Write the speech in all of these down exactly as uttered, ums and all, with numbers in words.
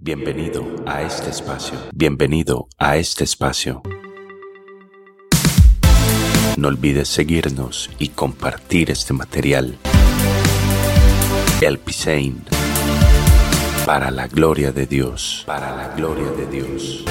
Bienvenido a este espacio. Bienvenido a este espacio. No olvides seguirnos y compartir este material. Elpis Ain. Para la gloria de Dios. Para la gloria de Dios.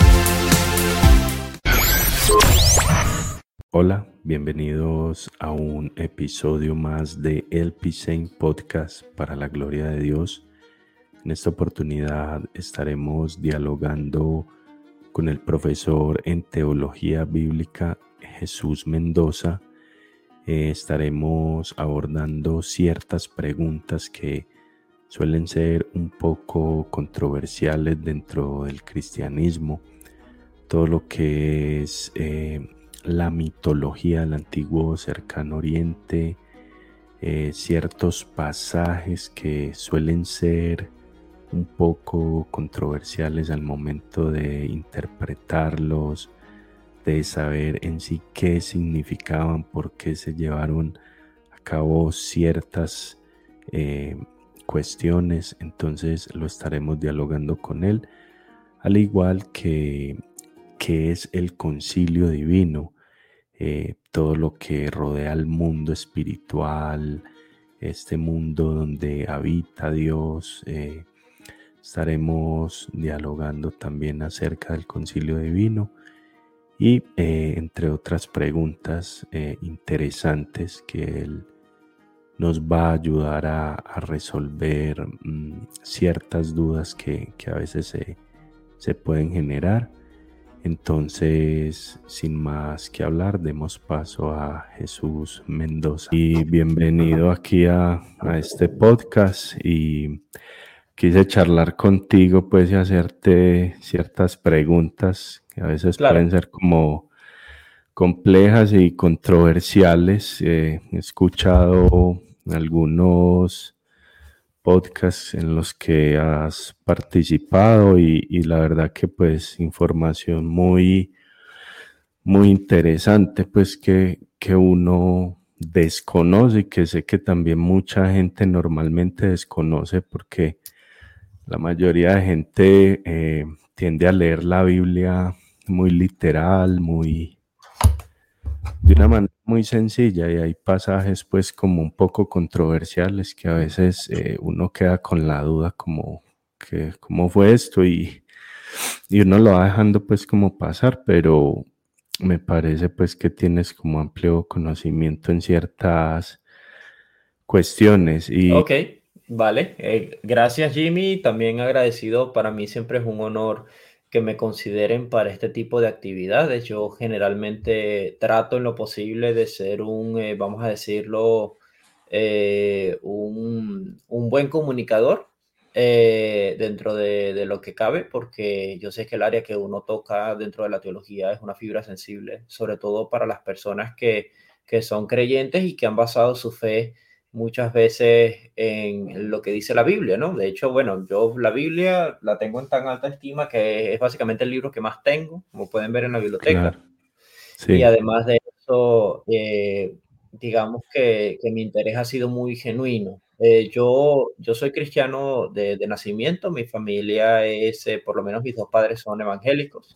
Hola, bienvenidos a un episodio más de Elpis Ain Podcast para la gloria de Dios. En esta oportunidad estaremos dialogando con el profesor en Teología Bíblica Jesús Mendoza. Eh, estaremos abordando ciertas preguntas que suelen ser un poco controversiales dentro del cristianismo. Todo lo que es eh, la mitología del antiguo cercano oriente, eh, ciertos pasajes que suelen ser un poco controversiales al momento de interpretarlos, de saber en sí qué significaban, por qué se llevaron a cabo ciertas eh, cuestiones. Entonces lo estaremos dialogando con él, al igual que qué es el concilio divino, eh, todo lo que rodea al mundo espiritual, este mundo donde habita Dios. eh, Estaremos dialogando también acerca del concilio divino y eh, entre otras preguntas eh, interesantes que él nos va a ayudar a, a resolver mmm, ciertas dudas que, que a veces se, se pueden generar. Entonces, sin más que hablar, demos paso a Jesús Mendoza. Y bienvenido aquí a, a este podcast, y quise charlar contigo pues y hacerte ciertas preguntas que a veces Claro. pueden ser como complejas y controversiales. Eh, he escuchado algunos podcasts en los que has participado y, y la verdad que pues información muy, muy interesante pues que, que uno desconoce y que sé que también mucha gente normalmente desconoce, porque la mayoría de gente eh, tiende a leer la Biblia muy literal, muy de una manera muy sencilla, y hay pasajes pues como un poco controversiales que a veces eh, uno queda con la duda como que cómo fue esto, y, y uno lo va dejando pues como pasar, pero me parece pues que tienes como amplio conocimiento en ciertas cuestiones. Y Ok, vale. Eh, gracias, Jimmy. También agradecido. Para mí siempre es un honor que me consideren para este tipo de actividades. Yo generalmente trato en lo posible de ser un, eh, vamos a decirlo, eh, un, un buen comunicador eh, dentro de, de lo que cabe, porque yo sé que el área que uno toca dentro de la teología es una fibra sensible, sobre todo para las personas que, que son creyentes y que han basado su fe muchas veces en lo que dice la Biblia, ¿no? De hecho, bueno, yo la Biblia la tengo en tan alta estima que es básicamente el libro que más tengo, como pueden ver en la biblioteca. claro, Y sí, además de eso, eh, digamos que, que mi interés ha sido muy genuino. Eh, yo, yo soy cristiano de, de nacimiento, mi familia es, eh, por lo menos mis dos padres son evangélicos.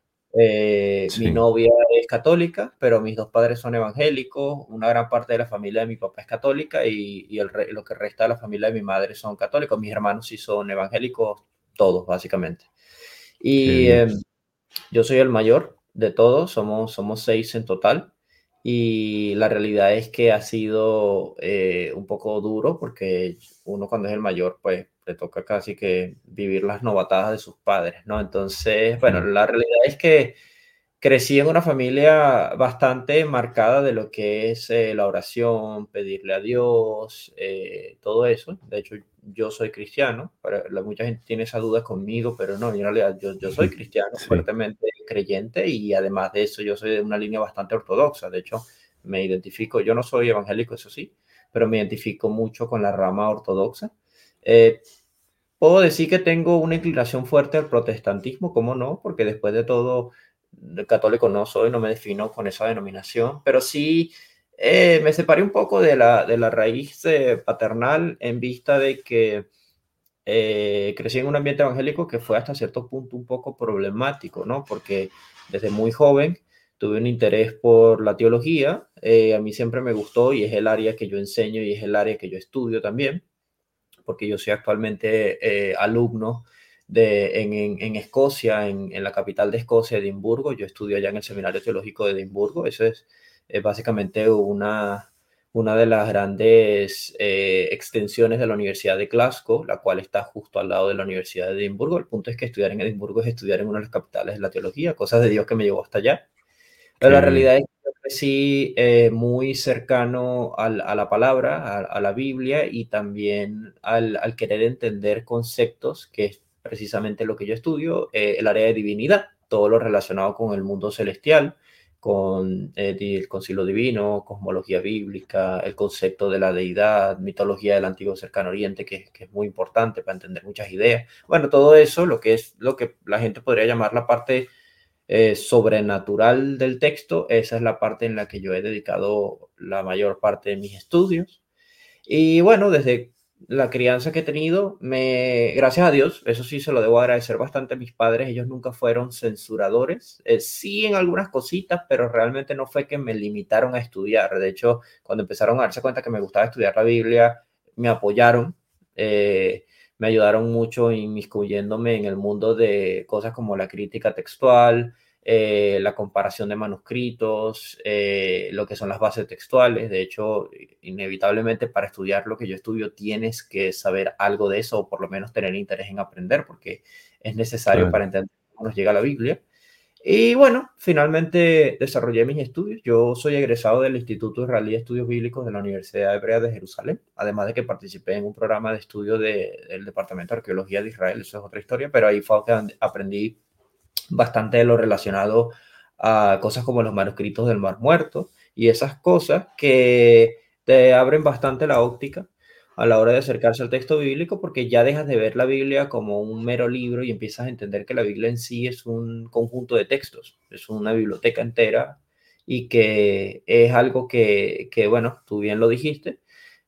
Eh, mi sí, novia es católica, pero mis dos padres son evangélicos. Una gran parte de la familia de mi papá es católica y, y el re- lo que resta de la familia de mi madre son católicos. Mis hermanos sí son evangélicos, todos básicamente. qué Y bien, eh, yo soy el mayor de todos, somos, somos seis en total. Y la realidad es que ha sido eh, un poco duro porque uno cuando es el mayor, pues le toca casi que vivir las novatadas de sus padres, ¿no? Entonces, bueno, mm, la realidad es que crecí en una familia bastante marcada de lo que es eh, la oración, pedirle a Dios, eh, todo eso. De hecho, yo soy cristiano, pero la- mucha gente tiene esa duda conmigo, pero no, en realidad yo, yo soy cristiano, sí, fuertemente creyente, y además de eso yo soy de una línea bastante ortodoxa. De hecho, me identifico, yo no soy evangélico, eso sí, pero me identifico mucho con la rama ortodoxa. Eh, Puedo decir que tengo una inclinación fuerte al protestantismo, ¿cómo no? Porque después de todo, de católico no soy, no me defino con esa denominación, pero sí eh, me separé un poco de la, de la raíz eh, paternal en vista de que eh, crecí en un ambiente evangélico que fue hasta cierto punto un poco problemático, ¿no? Porque desde muy joven tuve un interés por la teología, eh, a mí siempre me gustó y es el área que yo enseño y es el área que yo estudio también, porque yo soy actualmente eh, alumno de, en, en, en Escocia, en, en, la capital de Escocia, Edimburgo. Yo estudio allá en el Seminario Teológico de Edimburgo. Eso es eh, básicamente una, una de las grandes eh, extensiones de la Universidad de Glasgow, la cual está justo al lado de la Universidad de Edimburgo. El punto es que estudiar en Edimburgo es estudiar en una de las capitales de la teología, cosas de Dios que me llevó hasta allá. Pero Qué la bien. realidad es que yo crecí eh, muy cercano al, a la palabra, a, a, la Biblia y también al, al, querer entender conceptos, que es precisamente lo que yo estudio, eh, el área de divinidad, todo lo relacionado con el mundo celestial, con eh, el concilio divino, cosmología bíblica, el concepto de la deidad, mitología del antiguo cercano oriente, que, que es muy importante para entender muchas ideas. Bueno, todo eso, lo que es lo que la gente podría llamar la parte Eh, sobrenatural del texto, esa es la parte en la que yo he dedicado la mayor parte de mis estudios. Y bueno, desde la crianza que he tenido, me, gracias a Dios, eso sí se lo debo agradecer bastante a mis padres, ellos nunca fueron censuradores, eh, sí en algunas cositas, pero realmente no fue que me limitaron a estudiar. De hecho, cuando empezaron a darse cuenta que me gustaba estudiar la Biblia, me apoyaron, eh, me ayudaron mucho inmiscuyéndome en el mundo de cosas como la crítica textual, eh, la comparación de manuscritos, eh, lo que son las bases textuales. De hecho, inevitablemente para estudiar lo que yo estudio tienes que saber algo de eso, o por lo menos tener interés en aprender, porque es necesario Claro. para entender cómo nos llega la Biblia. Y bueno, finalmente desarrollé mis estudios. Yo soy egresado del Instituto Israelí de Estudios Bíblicos de la Universidad Hebrea de Jerusalén, además de que participé en un programa de estudio de, del Departamento de Arqueología de Israel. Eso es otra historia, pero ahí fue que aprendí bastante de lo relacionado a cosas como los manuscritos del Mar Muerto y esas cosas que te abren bastante la óptica a la hora de acercarse al texto bíblico, porque ya dejas de ver la Biblia como un mero libro y empiezas a entender que la Biblia en sí es un conjunto de textos, es una biblioteca entera, y que es algo que, que bueno, tú bien lo dijiste,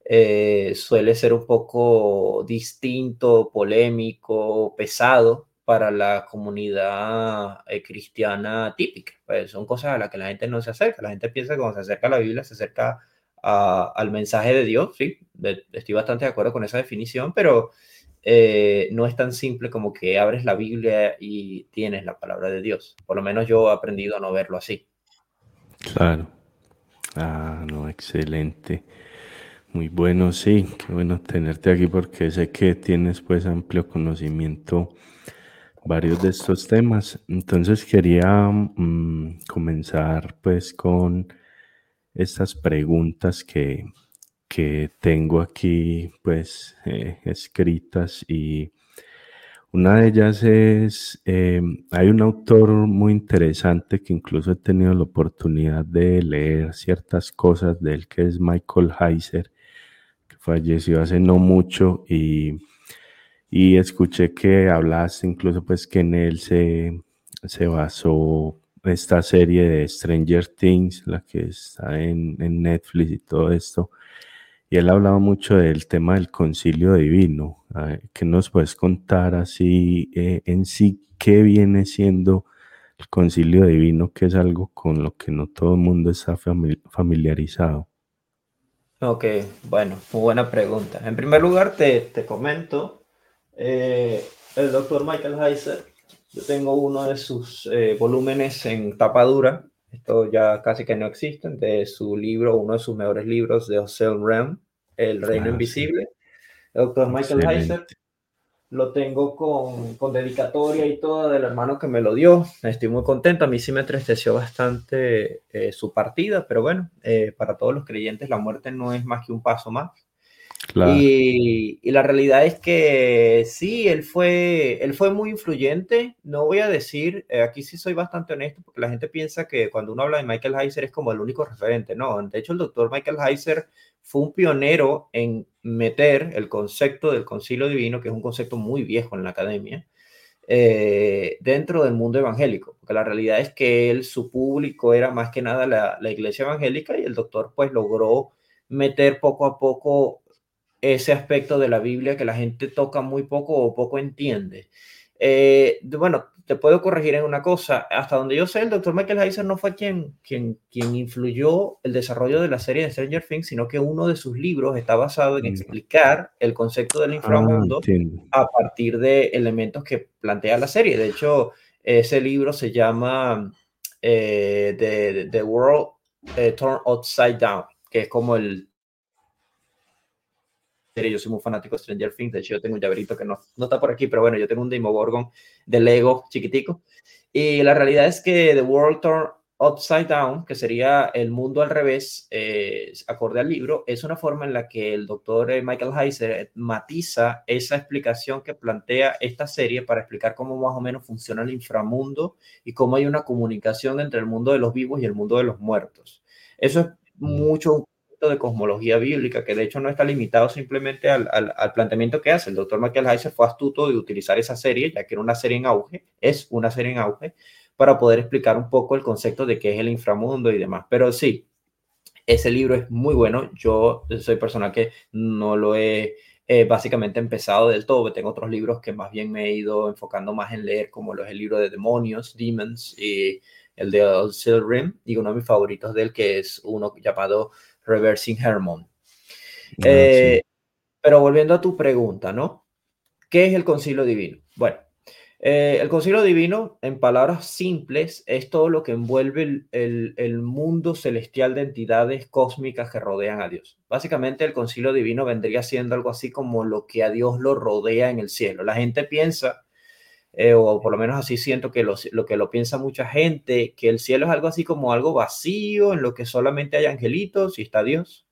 eh, suele ser un poco distinto, polémico, pesado para la comunidad eh, cristiana típica. Pues son cosas a las que la gente no se acerca. La gente piensa que cuando se acerca a la Biblia se acerca a, al mensaje de Dios. Sí, de, estoy bastante de acuerdo con esa definición, pero eh, no es tan simple como que abres la Biblia y tienes la palabra de Dios. Por lo menos yo he aprendido a no verlo así. Claro. Ah, no, excelente. Muy bueno, sí, qué bueno tenerte aquí porque sé que tienes pues amplio conocimiento varios de estos temas. Entonces quería mm, comenzar pues con estas preguntas que, que tengo aquí pues eh, escritas, y una de ellas es, eh, hay un autor muy interesante que incluso he tenido la oportunidad de leer ciertas cosas de él, que es Michael Heiser, que falleció hace no mucho, y, y escuché que hablaste incluso pues que en él se, se basó esta serie de Stranger Things, la que está en, en Netflix y todo esto. Y él hablaba mucho del tema del concilio divino. ¿Qué nos puedes contar así eh, en sí qué viene siendo el concilio divino, que es algo con lo que no todo el mundo está familiarizado? Ok, bueno, muy buena pregunta. En primer lugar, te, te comento, eh, el doctor Michael Heiser, yo tengo uno de sus eh, volúmenes en tapa dura, esto ya casi que no existe, de su libro, uno de sus mejores libros, de Ocean Realm, El Reino Ah, sí, Invisible. El doctor Michael Heiser excelente. lo tengo con, con dedicatoria y todo del hermano que me lo dio. Estoy muy contento. A mí sí me entristeció bastante eh, su partida, pero bueno, eh, para todos los creyentes la muerte no es más que un paso más. Claro, Y, y la realidad es que sí, él fue, él fue muy influyente. No voy a decir, eh, aquí sí soy bastante honesto, porque la gente piensa que cuando uno habla de Michael Heiser es como el único referente. No, de hecho el doctor Michael Heiser fue un pionero en meter el concepto del concilio divino, que es un concepto muy viejo en la academia, eh, dentro del mundo evangélico, porque la realidad es que él, su público era más que nada la, la iglesia evangélica, y el doctor pues logró meter poco a poco ese aspecto de la Biblia que la gente toca muy poco o poco entiende. Eh, bueno, te puedo corregir en una cosa. Hasta donde yo sé, el doctor Michael Heiser no fue quien, quien, quien influyó el desarrollo de la serie de Stranger Things, sino que uno de sus libros está basado en Mm. explicar el concepto del Ah, inframundo entiendo. a partir de elementos que plantea la serie. De hecho, ese libro se llama eh, The, The World eh, Turned Upside Down, que es como el... Yo soy muy fanático de Stranger Things. De hecho, yo tengo un llaverito que no, no está por aquí, pero bueno, yo tengo un Demogorgon de Lego chiquitico. Y la realidad es que The World Turned Upside Down, que sería el mundo al revés, eh, acorde al libro, es una forma en la que el doctor Michael Heiser matiza esa explicación que plantea esta serie para explicar cómo más o menos funciona el inframundo y cómo hay una comunicación entre el mundo de los vivos y el mundo de los muertos. Eso es Mm. mucho de cosmología bíblica, que de hecho no está limitado simplemente al, al, al planteamiento que hace. El doctor Michael Heiser fue astuto de utilizar esa serie, ya que era una serie en auge, es una serie en auge, para poder explicar un poco el concepto de qué es el inframundo y demás. Pero sí, ese libro es muy bueno. Yo soy persona que no lo he eh, básicamente empezado del todo. Tengo otros libros que más bien me he ido enfocando más en leer, como los, el libro de demonios, Demons, y el de Seal Rim, y uno de mis favoritos de él, que es uno llamado Reversing Hermon. Ah, sí. Eh, pero volviendo a tu pregunta, ¿no? ¿Qué es el concilio divino? Bueno, eh, el concilio divino, en palabras simples, es todo lo que envuelve el, el, el mundo celestial de entidades cósmicas que rodean a Dios. Básicamente, el concilio divino vendría siendo algo así como lo que a Dios lo rodea en el cielo. La gente piensa, eh, o por lo menos así siento que lo, lo que lo piensa mucha gente, que el cielo es algo así como algo vacío, en lo que solamente hay angelitos y está Dios.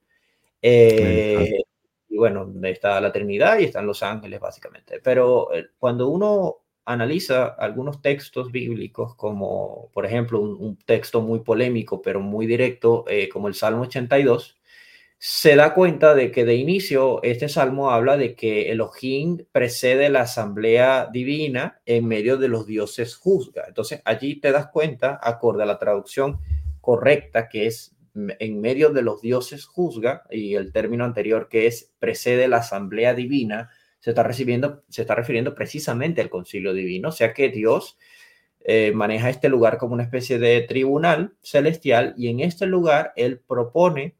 Exacto. Eh, y bueno, está la Trinidad y están los ángeles, básicamente. Pero eh, cuando uno analiza algunos textos bíblicos, como por ejemplo un, un texto muy polémico, pero muy directo, eh, como el Salmo ochenta y dos, se da cuenta de que de inicio este salmo habla de que Elohim precede la asamblea divina, en medio de los dioses juzga. Entonces allí te das cuenta, acorde a la traducción correcta, que es en medio de los dioses juzga, y el término anterior, que es precede la asamblea divina, se está, recibiendo, se está refiriendo precisamente al concilio divino. O sea que Dios eh, maneja este lugar como una especie de tribunal celestial, y en este lugar él propone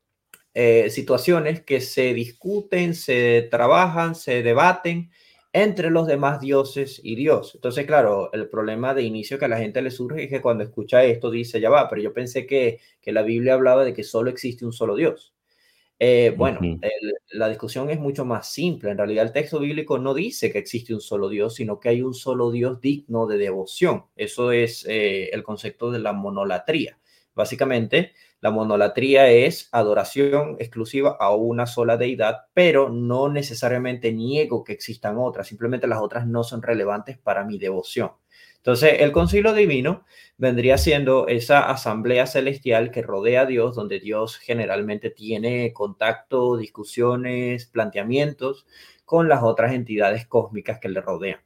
eh, situaciones que se discuten, se trabajan, se debaten entre los demás dioses y Dios. Entonces, claro, el problema de inicio que a la gente le surge es que cuando escucha esto dice, ya va, pero yo pensé que, que la Biblia hablaba de que solo existe un solo Dios. Eh, bueno, Ujú. el, la discusión es mucho más simple. En realidad, el texto bíblico no dice que existe un solo Dios, sino que hay un solo Dios digno de devoción. Eso es eh, el concepto de la monolatría. Básicamente, la monolatría es adoración exclusiva a una sola deidad, pero no necesariamente niego que existan otras, simplemente las otras no son relevantes para mi devoción. Entonces, el concilio divino vendría siendo esa asamblea celestial que rodea a Dios, donde Dios generalmente tiene contacto, discusiones, planteamientos con las otras entidades cósmicas que le rodean.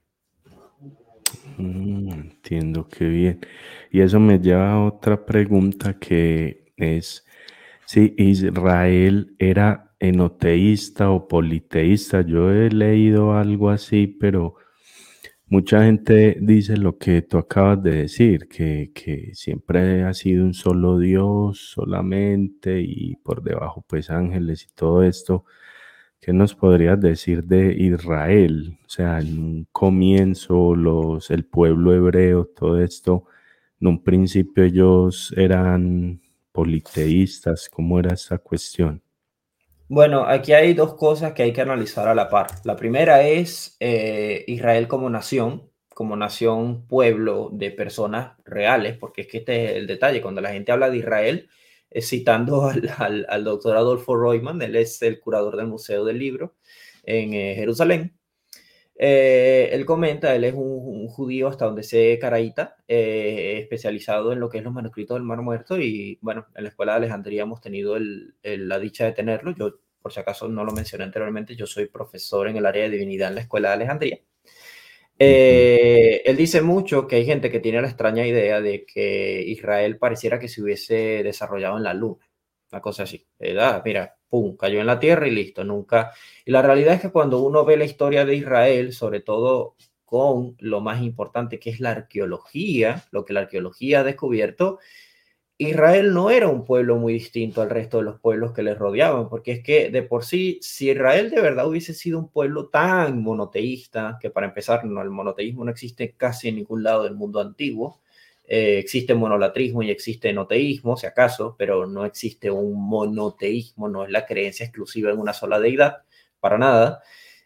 Mm, entiendo, qué bien. Y eso me lleva a otra pregunta que es si Israel era enoteísta o politeísta. Yo he leído algo así, pero mucha gente dice lo que tú acabas de decir, que, que siempre ha sido un solo Dios solamente y por debajo pues ángeles y todo esto. ¿Qué nos podrías decir de Israel? O sea, en un comienzo, los, el pueblo hebreo, todo esto, en un principio ellos eran politeístas. ¿Cómo era esa cuestión? Bueno, aquí hay dos cosas que hay que analizar a la par. La primera es eh, Israel como nación, como nación, pueblo de personas reales, porque es que este es el detalle. Cuando la gente habla de Israel, eh, citando al, al, al doctor Adolfo Royman, él es el curador del Museo del Libro en eh, Jerusalén. Eh, él comenta, él es un, un judío hasta donde sé caraíta, eh, especializado en lo que es los manuscritos del Mar Muerto, y bueno, en la Escuela de Alejandría hemos tenido el, el, la dicha de tenerlo. Yo, por si acaso no lo mencioné anteriormente, yo soy profesor en el área de divinidad en la Escuela de Alejandría. Ujú. Eh, él dice mucho que hay gente que tiene la extraña idea de que Israel pareciera que se hubiese desarrollado en la luna, una cosa así. ¿Verdad? Mira, pum, cayó en la tierra y listo, nunca. Y la realidad es que cuando uno ve la historia de Israel, sobre todo con lo más importante que es la arqueología, lo que la arqueología ha descubierto, Israel no era un pueblo muy distinto al resto de los pueblos que les rodeaban, porque es que de por sí, si Israel de verdad hubiese sido un pueblo tan monoteísta, que para empezar, no, el monoteísmo no existe casi en ningún lado del mundo antiguo, eh, existe monolatrismo y existe enoteísmo, si acaso, pero no existe un monoteísmo, no es la creencia exclusiva en una sola deidad, para nada.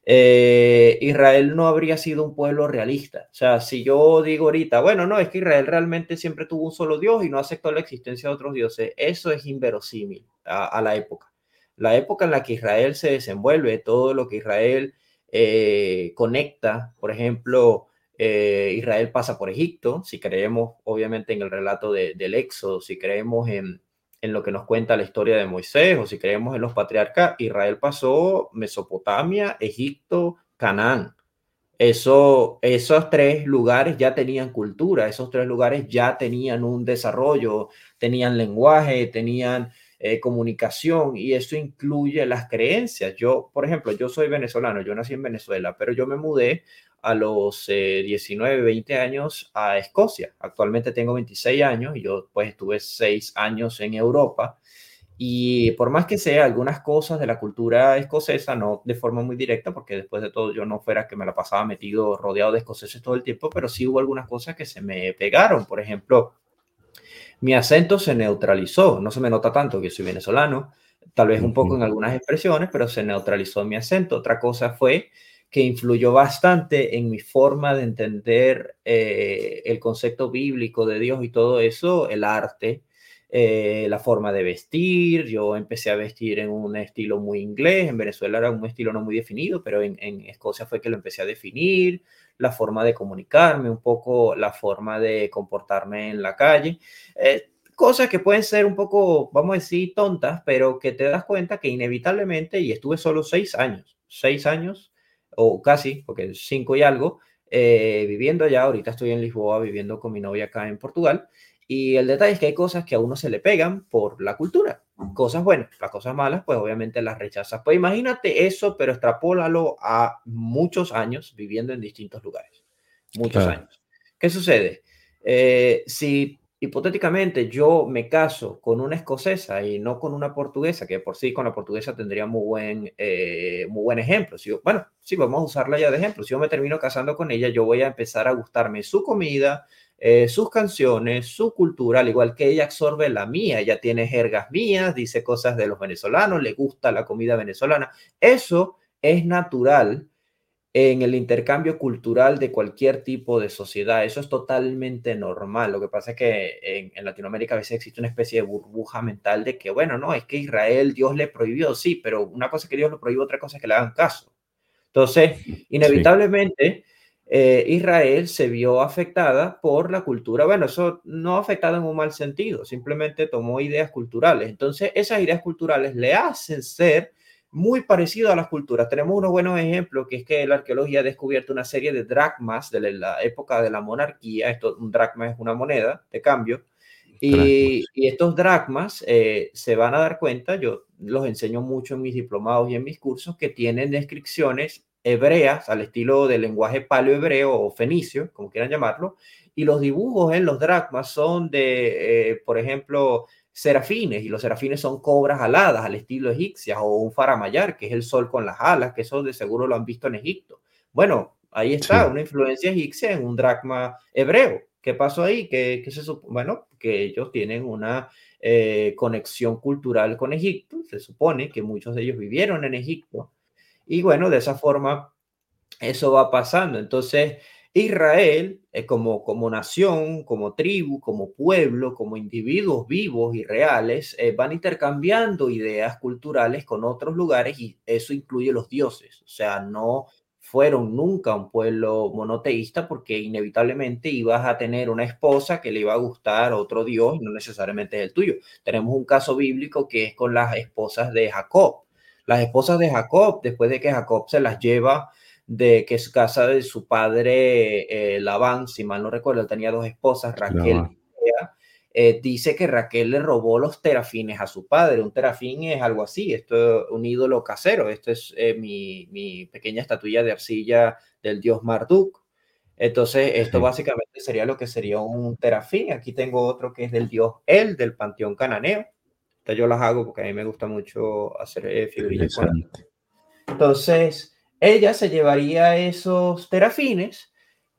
Eh, Israel no habría sido un pueblo realista. O sea, si yo digo ahorita, bueno, no, es que Israel realmente siempre tuvo un solo Dios y no aceptó la existencia de otros dioses, eso es inverosímil a, a la época. La época en la que Israel se desenvuelve, todo lo que Israel eh, conecta, por ejemplo, eh, Israel pasa por Egipto, si creemos obviamente en el relato de, del Éxodo, si creemos en, en lo que nos cuenta la historia de Moisés, o si creemos en los patriarcas, Israel pasó Mesopotamia, Egipto, Canaán. Eso, esos tres lugares ya tenían cultura, esos tres lugares ya tenían un desarrollo, tenían lenguaje, tenían eh, comunicación, y eso incluye las creencias. Yo, por ejemplo, yo soy venezolano, yo nací en Venezuela, pero yo me mudé a los eh, diecinueve, veinte años a Escocia. Actualmente tengo veintiséis años y yo pues estuve seis años en Europa. Y por más que sea algunas cosas de la cultura escocesa, no de forma muy directa, porque después de todo yo no fuera que me la pasaba metido rodeado de escoceses todo el tiempo, pero sí hubo algunas cosas que se me pegaron. Por ejemplo, mi acento se neutralizó, no se me nota tanto que soy venezolano, tal vez un poco en algunas expresiones, pero se neutralizó mi acento. Otra cosa fue que influyó bastante en mi forma de entender eh, el concepto bíblico de Dios y todo eso, el arte, eh, la forma de vestir. Yo empecé a vestir en un estilo muy inglés, en Venezuela era un estilo no muy definido, pero en, en Escocia fue que lo empecé a definir, la forma de comunicarme, un poco la forma de comportarme en la calle. Eh, cosas que pueden ser un poco, vamos a decir, tontas, pero que te das cuenta que inevitablemente, y estuve solo seis años, seis años, o casi, porque cinco y algo, eh, viviendo allá. Ahorita estoy en Lisboa viviendo con mi novia acá en Portugal, y el detalle es que hay cosas que a uno se le pegan por la cultura, cosas buenas, las cosas malas, pues obviamente las rechazas. Pues imagínate eso, pero extrapólalo a muchos años viviendo en distintos lugares, muchos Claro. años. ¿Qué sucede? Eh, si hipotéticamente yo me caso con una escocesa y no con una portuguesa, que por sí con la portuguesa tendría muy buen, eh, muy buen ejemplo. Si yo, bueno, sí, vamos a usarla ya de ejemplo. Si yo me termino casando con ella, yo voy a empezar a gustarme su comida, eh, sus canciones, su cultura, al igual que ella absorbe la mía. Ella tiene jergas mías, dice cosas de los venezolanos, le gusta la comida venezolana. Eso es natural en el intercambio cultural de cualquier tipo de sociedad. Eso es totalmente normal. Lo que pasa es que en, en Latinoamérica a veces existe una especie de burbuja mental de que, bueno, no, es que Israel Dios le prohibió, sí, pero una cosa es que Dios lo prohibió, otra cosa es que le hagan caso. Entonces, Sí, inevitablemente, eh, Israel se vio afectada por la cultura. Bueno, eso no afectada en un mal sentido, simplemente tomó ideas culturales. Entonces, esas ideas culturales le hacen ser muy parecido a las culturas. Tenemos unos buenos ejemplos, que es que la arqueología ha descubierto una serie de dracmas de la época de la monarquía. Esto, un dracma es una moneda de cambio. Y, dracmas. y estos dracmas eh, se van a dar cuenta, yo los enseño mucho en mis diplomados y en mis cursos, que tienen descripciones hebreas al estilo del lenguaje paleohebreo o fenicio, como quieran llamarlo, y los dibujos en los dracmas son de, eh, por ejemplo, serafines, y los serafines son cobras aladas al estilo egipcias, o un faramayar, que es el sol con las alas, que eso de seguro lo han visto en Egipto. Bueno, ahí está, Sí, una influencia egipcia en un dracma hebreo. ¿Qué pasó ahí? Que, que se supone, bueno, que ellos tienen una eh, conexión cultural con Egipto. Se supone que muchos de ellos vivieron en Egipto. Y bueno, de esa forma eso va pasando. Entonces, Israel, eh, como, como nación, como tribu, como pueblo, como individuos vivos y reales, eh, van intercambiando ideas culturales con otros lugares, y eso incluye los dioses. O sea, no fueron nunca un pueblo monoteísta, porque inevitablemente ibas a tener una esposa que le iba a gustar a otro dios y no necesariamente es el tuyo. Tenemos un caso bíblico que es con las esposas de Jacob. Las esposas de Jacob, después de que Jacob se las lleva de que es casa de su padre eh, Labán, si mal no recuerdo, él tenía dos esposas, Raquel Labán. y Lea. eh, dice que Raquel le robó los terafines a su padre. Un terafín es algo así, esto es un ídolo casero. Esto es eh, mi, mi pequeña estatuilla de arcilla del dios Marduk. Entonces, esto Sí, básicamente sería lo que sería un terafín. Aquí tengo otro que es del dios El, del panteón cananeo. Entonces, yo las hago porque a mí me gusta mucho hacer eh, figurillas con las. interesante. Entonces, ella se llevaría esos terafines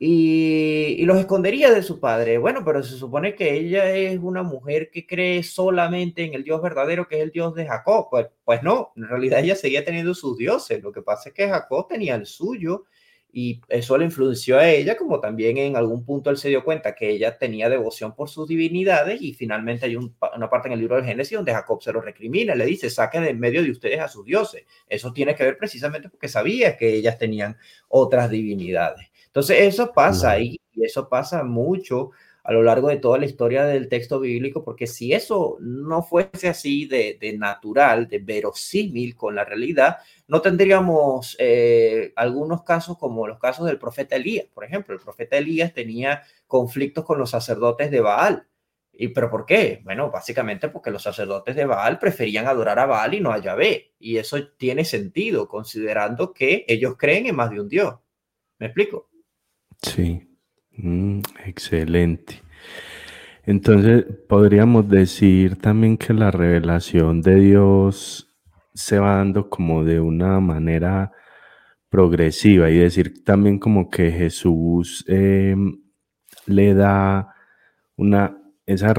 y, y los escondería de su padre. Bueno, pero se supone que ella es una mujer que cree solamente en el Dios verdadero, que es el Dios de Jacob. Pues, pues no, en realidad ella seguía teniendo sus dioses. Lo que pasa es que Jacob tenía el suyo y eso le influenció a ella, como también en algún punto él se dio cuenta que ella tenía devoción por sus divinidades, y finalmente hay un, una parte en el libro del Génesis donde Jacob se lo recrimina, le dice: saquen de en medio de ustedes a sus dioses. Eso tiene que ver precisamente porque sabía que ellas tenían otras divinidades. Entonces eso pasa Claro. ahí, y eso pasa mucho a lo largo de toda la historia del texto bíblico, porque si eso no fuese así de, de natural, de verosímil con la realidad, no tendríamos eh, algunos casos como los casos del profeta Elías. Por ejemplo, el profeta Elías tenía conflictos con los sacerdotes de Baal. ¿Y pero por qué? Bueno, básicamente porque los sacerdotes de Baal preferían adorar a Baal y no a Yahvé. Y eso tiene sentido, considerando que ellos creen en más de un Dios. ¿Me explico? Sí, mm, excelente. Entonces, podríamos decir también que la revelación de Dios se va dando como de una manera progresiva, y decir también como que Jesús eh, le da una, esa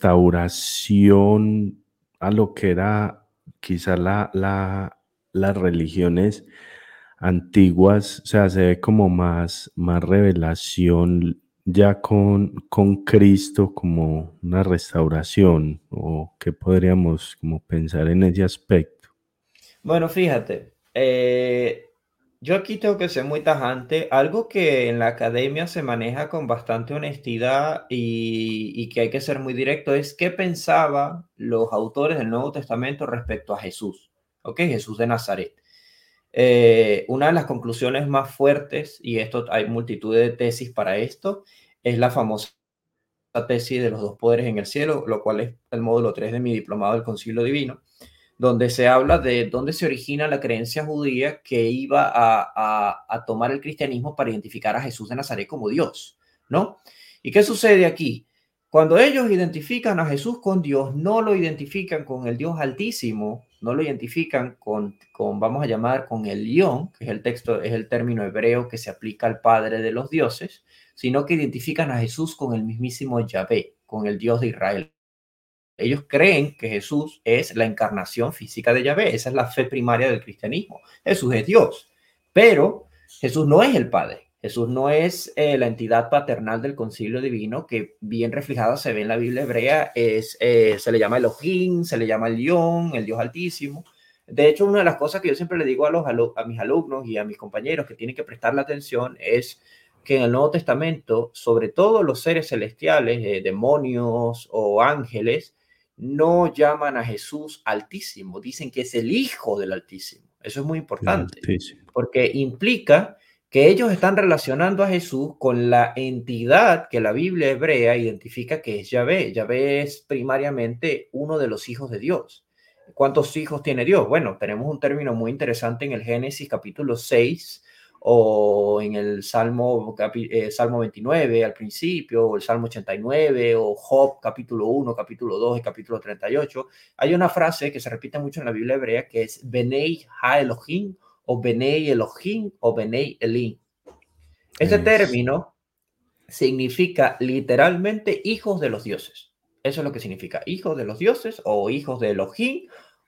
restauración a lo que era quizá la, la, las religiones antiguas. O sea, se ve como más, más revelación ya con, con Cristo, como una restauración, o qué podríamos como pensar en ese aspecto. Bueno, fíjate, eh, yo aquí tengo que ser muy tajante. Algo que en la academia se maneja con bastante honestidad y, y que hay que ser muy directo es qué pensaban los autores del Nuevo Testamento respecto a Jesús, ¿ok? Jesús de Nazaret. Eh, una de las conclusiones más fuertes, y esto hay multitud de tesis para esto, es la famosa tesis de los dos poderes en el cielo, lo cual es el módulo tres de mi diplomado del Concilio Divino, donde se habla de dónde se origina la creencia judía que iba a, a, a tomar el cristianismo para identificar a Jesús de Nazaret como Dios, ¿no? ¿Y qué sucede aquí? Cuando ellos identifican a Jesús con Dios, no lo identifican con el Dios Altísimo, no lo identifican con, con vamos a llamar, con el Lión, que es el texto, es el término hebreo que se aplica al Padre de los dioses, sino que identifican a Jesús con el mismísimo Yahvé, con el Dios de Israel. Ellos creen que Jesús es la encarnación física de Yahvé. Esa es la fe primaria del cristianismo. Jesús es Dios, pero Jesús no es el Padre. Jesús no es eh, la entidad paternal del concilio divino, que bien reflejada se ve en la Biblia hebrea. Es, eh, se le llama Elohim, se le llama el Lión, el Dios Altísimo. De hecho, una de las cosas que yo siempre le digo a, los, a mis alumnos y a mis compañeros que tienen que prestarle atención es que en el Nuevo Testamento, sobre todo los seres celestiales, eh, demonios o ángeles, no llaman a Jesús Altísimo, dicen que es el Hijo del Altísimo. Eso es muy El importante, Altísimo. porque implica que ellos están relacionando a Jesús con la entidad que la Biblia hebrea identifica que es Yahvé. Yahvé es primariamente uno de los hijos de Dios. ¿Cuántos hijos tiene Dios? Bueno, tenemos un término muy interesante en el Génesis capítulo seis, o en el Salmo, eh, Salmo veintinueve al principio, o el Salmo ochenta y nueve, o Job capítulo uno, capítulo dos y capítulo treinta y ocho. Hay una frase que se repite mucho en la Biblia hebrea que es Benei Ha Elohim, o Benei Elohim, o Benei Elim. Este Es, término significa literalmente hijos de los dioses. Eso es lo que significa, hijos de los dioses o hijos de Elohim.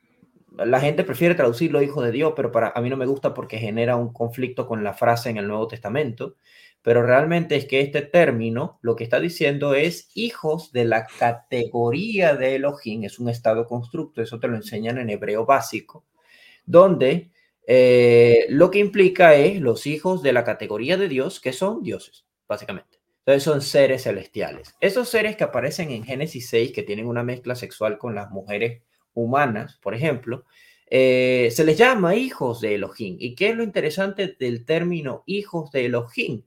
La gente prefiere traducirlo hijo de Dios, pero para a mí no me gusta porque genera un conflicto con la frase en el Nuevo Testamento. Pero realmente es que este término lo que está diciendo es hijos de la categoría de Elohim. Es un estado constructo, eso te lo enseñan en hebreo básico, donde eh, lo que implica es los hijos de la categoría de Dios, que son dioses, básicamente. Entonces son seres celestiales. Esos seres que aparecen en Génesis seis, que tienen una mezcla sexual con las mujeres humanas, por ejemplo, eh, se les llama hijos de Elohim. ¿Y qué es lo interesante del término hijos de Elohim?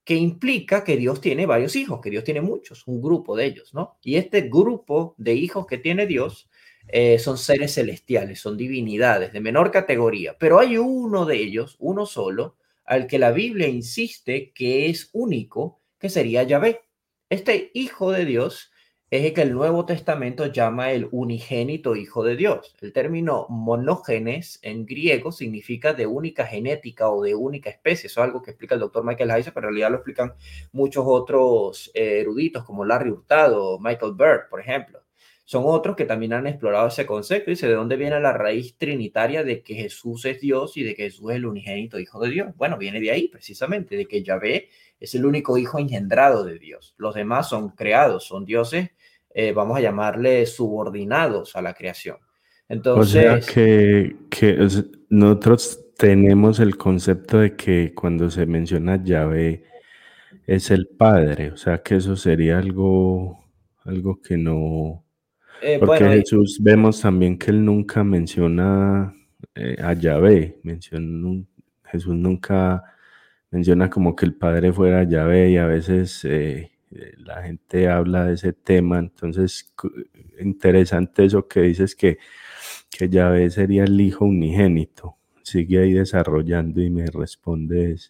que implica que Dios tiene varios hijos, que Dios tiene muchos, un grupo de ellos, ¿no? Y este grupo de hijos que tiene Dios eh, son seres celestiales, son divinidades de menor categoría, pero hay uno de ellos, uno solo, al que la Biblia insiste que es único, que sería Yahvé. Este hijo de Dios es el que el Nuevo Testamento llama el unigénito Hijo de Dios. El término monógenes en griego significa de única genética o de única especie. Eso es algo que explica el doctor Michael Heiser, pero en realidad lo explican muchos otros eh, eruditos como Larry Hurtado o Michael Bird, por ejemplo. Son otros que también han explorado ese concepto. Dice, ¿de dónde viene la raíz trinitaria de que Jesús es Dios y de que Jesús es el unigénito Hijo de Dios? Bueno, viene de ahí precisamente, de que Yahvé es el único hijo engendrado de Dios. Los demás son creados, son dioses, eh, vamos a llamarle subordinados a la creación. O sea Entonces, que, que o sea, nosotros tenemos el concepto de que cuando se menciona Yahvé es el Padre, o sea que eso sería algo, algo que no, eh, porque bueno, eh, Jesús vemos también que él nunca menciona eh, a Yahvé, menciona, Jesús nunca menciona como que el Padre fuera Yahvé y a veces eh, eh, la gente habla de ese tema, entonces interesante eso que dices que, que Yahvé sería el Hijo unigénito. Sigue ahí desarrollando y me respondes.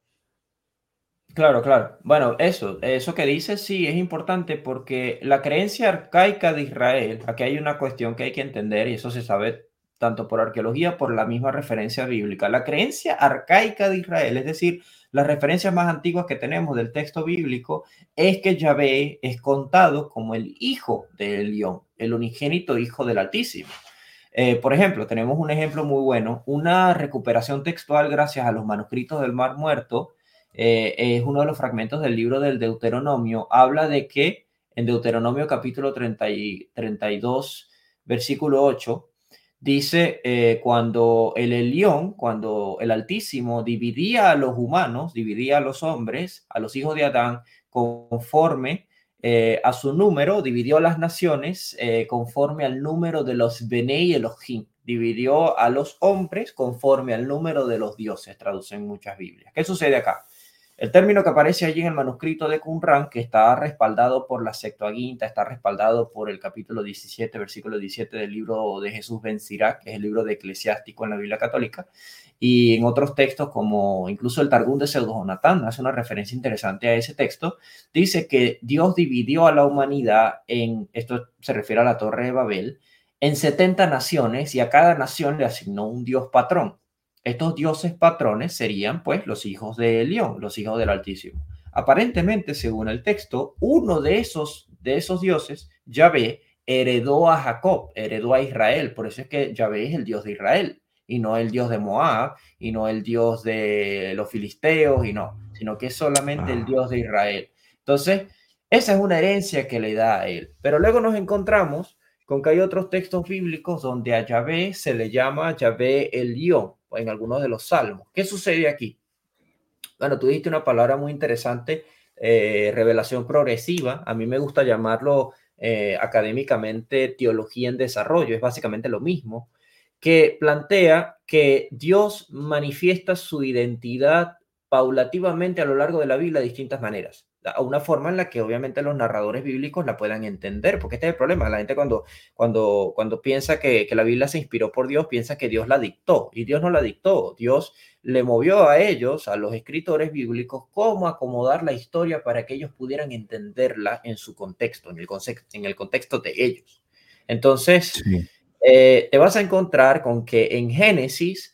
claro, claro. Bueno, eso, eso que dices sí es importante porque la creencia arcaica de Israel, aquí hay una cuestión que hay que entender y eso se sabe tanto por arqueología, por la misma referencia bíblica. La creencia arcaica de Israel, es decir, las referencias más antiguas que tenemos del texto bíblico, es que Yahvé es contado como el hijo de Elión, el unigénito hijo del Altísimo. Eh, por ejemplo, tenemos un ejemplo muy bueno, una recuperación textual gracias a los manuscritos del Mar Muerto. Eh, es uno de los fragmentos del libro del Deuteronomio. Habla de que en Deuteronomio capítulo treinta y, treinta y dos, versículo ocho, dice eh, cuando el Elión, cuando el Altísimo dividía a los humanos, dividía a los hombres, a los hijos de Adán, conforme eh, a su número, dividió las naciones eh, conforme al número de los Benei Elohim, dividió a los hombres conforme al número de los dioses, traducen muchas Biblias. ¿Qué sucede acá? El término que aparece allí en el manuscrito de Qumran, que está respaldado por la Septuaginta, está respaldado por el capítulo diecisiete, versículo diecisiete del libro de Jesús ben Sirach, que es el libro de eclesiástico en la Biblia católica, y en otros textos como incluso el Targum de Pseudo Jonatán hace una referencia interesante a ese texto, dice que Dios dividió a la humanidad en, esto se refiere a la Torre de Babel, en setenta naciones y a cada nación le asignó un dios patrón. Estos dioses patrones serían, pues, los hijos de Elión, los hijos del Altísimo. Aparentemente, según el texto, uno de esos, de esos dioses, Yahvé, heredó a Jacob, heredó a Israel. Por eso es que Yahvé es el Dios de Israel, y no el Dios de Moab, y no el Dios de los filisteos, y no, sino que es solamente el Ah, Dios de Israel. Entonces, esa es una herencia que le da a él. Pero luego nos encontramos con que hay otros textos bíblicos donde a Yahvé se le llama Yahvé Elión, en algunos de los salmos. ¿Qué sucede aquí? Bueno, tú dijiste una palabra muy interesante, eh, revelación progresiva. A mí me gusta llamarlo eh, académicamente teología en desarrollo. Es básicamente lo mismo, que plantea que Dios manifiesta su identidad paulativamente a lo largo de la Biblia de distintas maneras. A una forma en la que obviamente los narradores bíblicos la puedan entender, porque este es el problema. La gente cuando, cuando, cuando piensa que, que la Biblia se inspiró por Dios, piensa que Dios la dictó, y Dios no la dictó. Dios le movió a ellos, a los escritores bíblicos, cómo acomodar la historia para que ellos pudieran entenderla en su contexto, en el, concepto, en el contexto de ellos. Entonces, sí. eh, te vas a encontrar con que en Génesis,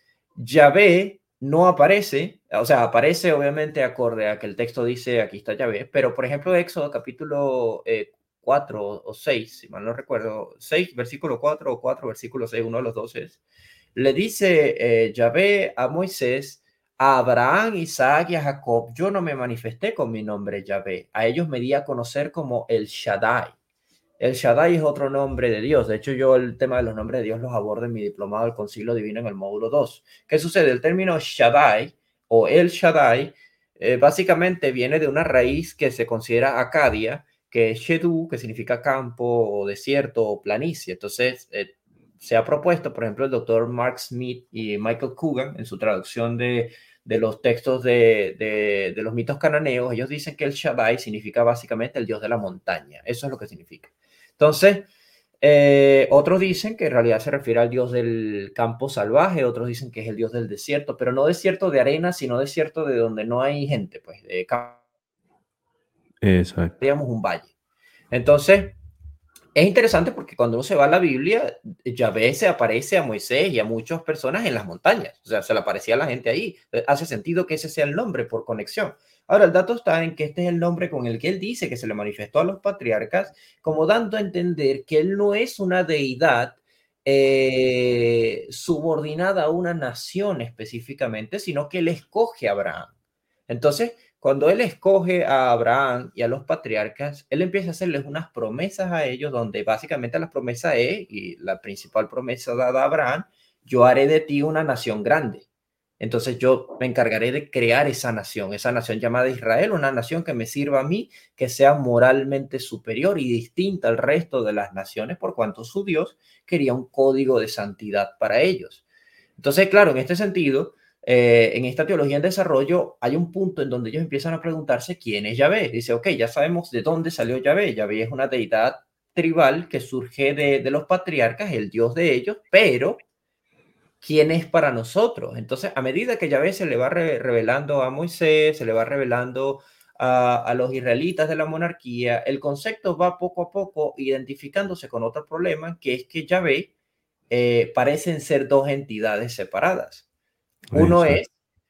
Yahvé no aparece, o sea, aparece obviamente acorde a que el texto dice aquí está Yahvé, pero por ejemplo, Éxodo capítulo eh, cuatro o seis, si mal no recuerdo, seis, versículo cuatro o cuatro, versículo seis, uno de los dos es, le dice eh, Yahvé a Moisés, a Abraham, Isaac y a Jacob, yo no me manifesté con mi nombre Yahvé, a ellos me di a conocer como el Shaddai. El Shaddai es otro nombre de Dios. De hecho, yo el tema de los nombres de Dios los abordo en mi diplomado del Concilio Divino en el módulo dos. ¿Qué sucede? El término Shaddai o el Shaddai eh, básicamente viene de una raíz que se considera acadia, que es Shedu, que significa campo o desierto o planicie. Entonces, eh, se ha propuesto, por ejemplo, el doctor Mark Smith y Michael Coogan en su traducción de, de los textos de, de, de los mitos cananeos, ellos dicen que el Shaddai significa básicamente el dios de la montaña. Eso es lo que significa. Entonces, eh, otros dicen que en realidad se refiere al dios del campo salvaje, otros dicen que es el dios del desierto, pero no desierto de arena, sino desierto de donde no hay gente, pues de Exacto. digamos un valle. Entonces, es interesante porque cuando uno se va a la Biblia, Yahvé se aparece a Moisés y a muchas personas en las montañas. O sea, se le aparecía a la gente ahí. Hace sentido que ese sea el nombre por conexión. Ahora, el dato está en que este es el nombre con el que él dice que se le manifestó a los patriarcas, como dando a entender que él no es una deidad eh, subordinada a una nación específicamente, sino que él escoge a Abraham. Entonces, cuando él escoge a Abraham y a los patriarcas, él empieza a hacerles unas promesas a ellos, donde básicamente la promesa es, y la principal promesa dada a Abraham, yo haré de ti una nación grande. Entonces yo me encargaré de crear esa nación, esa nación llamada Israel, una nación que me sirva a mí, que sea moralmente superior y distinta al resto de las naciones, por cuanto su Dios quería un código de santidad para ellos. Entonces, claro, en este sentido, eh, en esta teología en desarrollo hay un punto en donde ellos empiezan a preguntarse quién es Yahvé. Dice, ok, ya sabemos de dónde salió Yahvé. Yahvé es una deidad tribal que surge de, de los patriarcas, el Dios de ellos, pero ¿quién es para nosotros? Entonces, a medida que Yahvé se le va re revelando a Moisés, se le va revelando a, a los israelitas de la monarquía, el concepto va poco a poco identificándose con otro problema, que es que Yahvé eh, parecen ser dos entidades separadas. Uno Exacto. es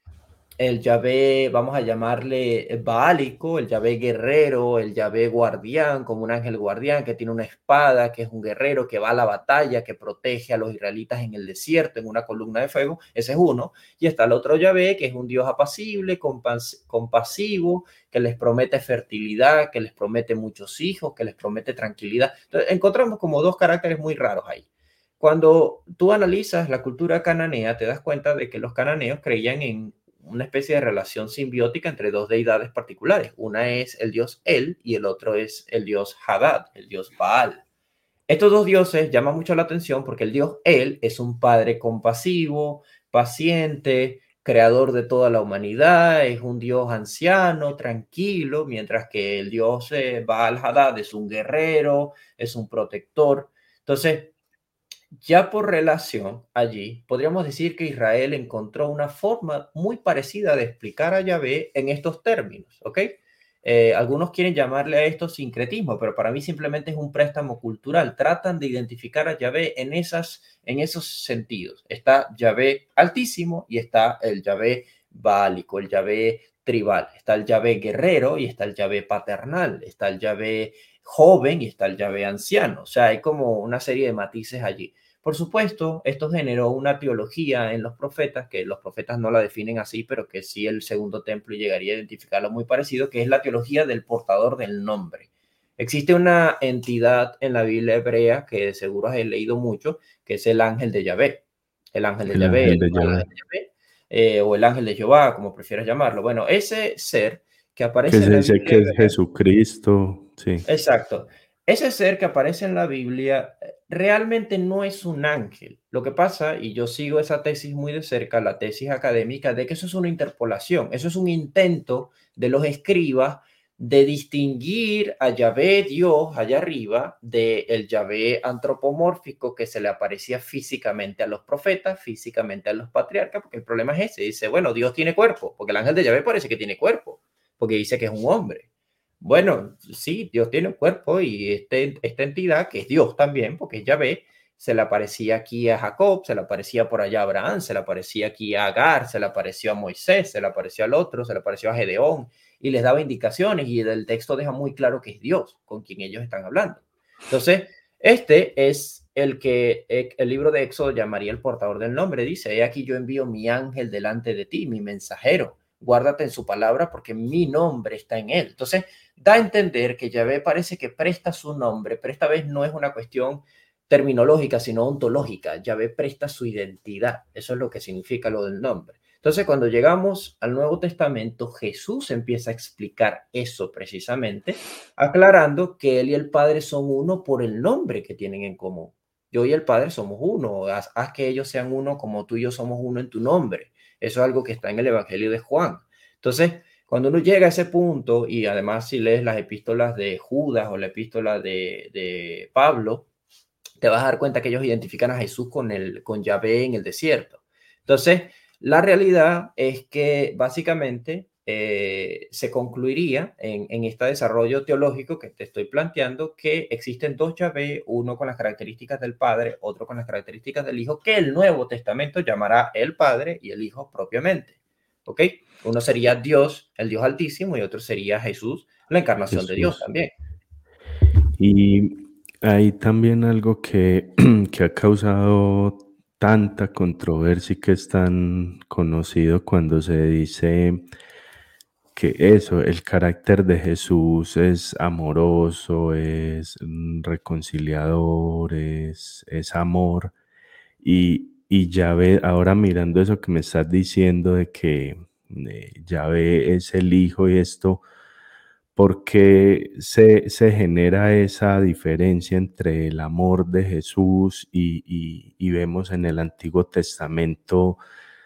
el Yahvé, vamos a llamarle baálico, el Yahvé guerrero, el Yahvé guardián, como un ángel guardián que tiene una espada, que es un guerrero, que va a la batalla, que protege a los israelitas en el desierto, en una columna de fuego. Ese es uno. Y está el otro Yahvé, que es un Dios apacible, compas compasivo, que les promete fertilidad, que les promete muchos hijos, que les promete tranquilidad. Entonces, encontramos como dos caracteres muy raros ahí. Cuando tú analizas la cultura cananea, te das cuenta de que los cananeos creían en una especie de relación simbiótica entre dos deidades particulares. Una es el dios El y el otro es el dios Hadad, el dios Baal. Estos dos dioses llaman mucho la atención porque el dios El es un padre compasivo, paciente, creador de toda la humanidad, es un dios anciano, tranquilo, mientras que el dios eh, Baal Hadad es un guerrero, es un protector. Entonces, ya por relación allí, podríamos decir que Israel encontró una forma muy parecida de explicar a Yahvé en estos términos, ¿ok? Eh, algunos quieren llamarle a esto sincretismo, pero para mí simplemente es un préstamo cultural. Tratan de identificar a Yahvé en, esas, en esos sentidos. Está Yahvé altísimo y está el Yahvé bálico, el Yahvé tribal. Está el Yahvé guerrero y está el Yahvé paternal. Está el Yahvé joven y está el Yahvé anciano. O sea, hay como una serie de matices allí. Por supuesto, esto generó una teología en los profetas, que los profetas no la definen así, pero que sí el segundo templo llegaría a identificarlo muy parecido, que es la teología del portador del nombre. Existe una entidad en la Biblia hebrea que de seguro has leído mucho, que es el ángel de Yahvé. El ángel de El Yahvé, ángel el de ángel Yahvé. de Yahvé eh, o el ángel de Jehová, como prefieras llamarlo. Bueno, ese ser que Que aparece en se la dice Biblia que es hebrea. Jesucristo. Sí. Exacto. Ese ser que aparece en la Biblia eh, realmente no es un ángel. Lo que pasa, y yo sigo esa tesis muy de cerca, la tesis académica, de que eso es una interpolación, eso es un intento de los escribas de distinguir a Yahvé Dios allá arriba del Yahvé antropomórfico que se le aparecía físicamente a los profetas, físicamente a los patriarcas, porque el problema es ese. Dice, bueno, Dios tiene cuerpo, porque el ángel de Yahvé parece que tiene cuerpo, porque dice que es un hombre. Bueno, sí, Dios tiene un cuerpo y este, esta entidad, que es Dios también, porque es Yahvé, se le aparecía aquí a Jacob, se le aparecía por allá a Abraham, se le aparecía aquí a Agar, se le apareció a Moisés, se le apareció al otro, se le apareció a Gedeón y les daba indicaciones y el texto deja muy claro que es Dios con quien ellos están hablando. Entonces, este es el que el libro de Éxodo llamaría el portador del nombre. Dice, he aquí yo envío mi ángel delante de ti, mi mensajero. Guárdate en su palabra porque mi nombre está en él. Entonces, da a entender que Yahvé parece que presta su nombre, pero esta vez no es una cuestión terminológica, sino ontológica. Yahvé presta su identidad. Eso es lo que significa lo del nombre. Entonces, cuando llegamos al Nuevo Testamento, Jesús empieza a explicar eso precisamente, aclarando que él y el Padre son uno por el nombre que tienen en común. Yo y el Padre somos uno. Haz, haz que ellos sean uno como tú y yo somos uno en tu nombre. Eso es algo que está en el Evangelio de Juan. Entonces, cuando uno llega a ese punto, y además si lees las epístolas de Judas o la epístola de, de Pablo, te vas a dar cuenta que ellos identifican a Jesús con, el, con Yahvé en el desierto. Entonces, la realidad es que básicamente eh, se concluiría en, en este desarrollo teológico que te estoy planteando que existen dos Yahvé, uno con las características del Padre, otro con las características del Hijo, que el Nuevo Testamento llamará el Padre y el Hijo propiamente. ¿Ok? Uno sería Dios, el Dios Altísimo, y otro sería Jesús, la encarnación Jesús. de Dios también. Y hay también algo que, que ha causado tanta controversia y que es tan conocido cuando se dice que eso, el carácter de Jesús es amoroso, es reconciliador, es, es amor. Y, y Yahvé, ahora mirando eso que me estás diciendo de que eh, Yahvé es el Hijo y esto, ¿por qué se, se genera esa diferencia entre el amor de Jesús y, y, y vemos en el Antiguo Testamento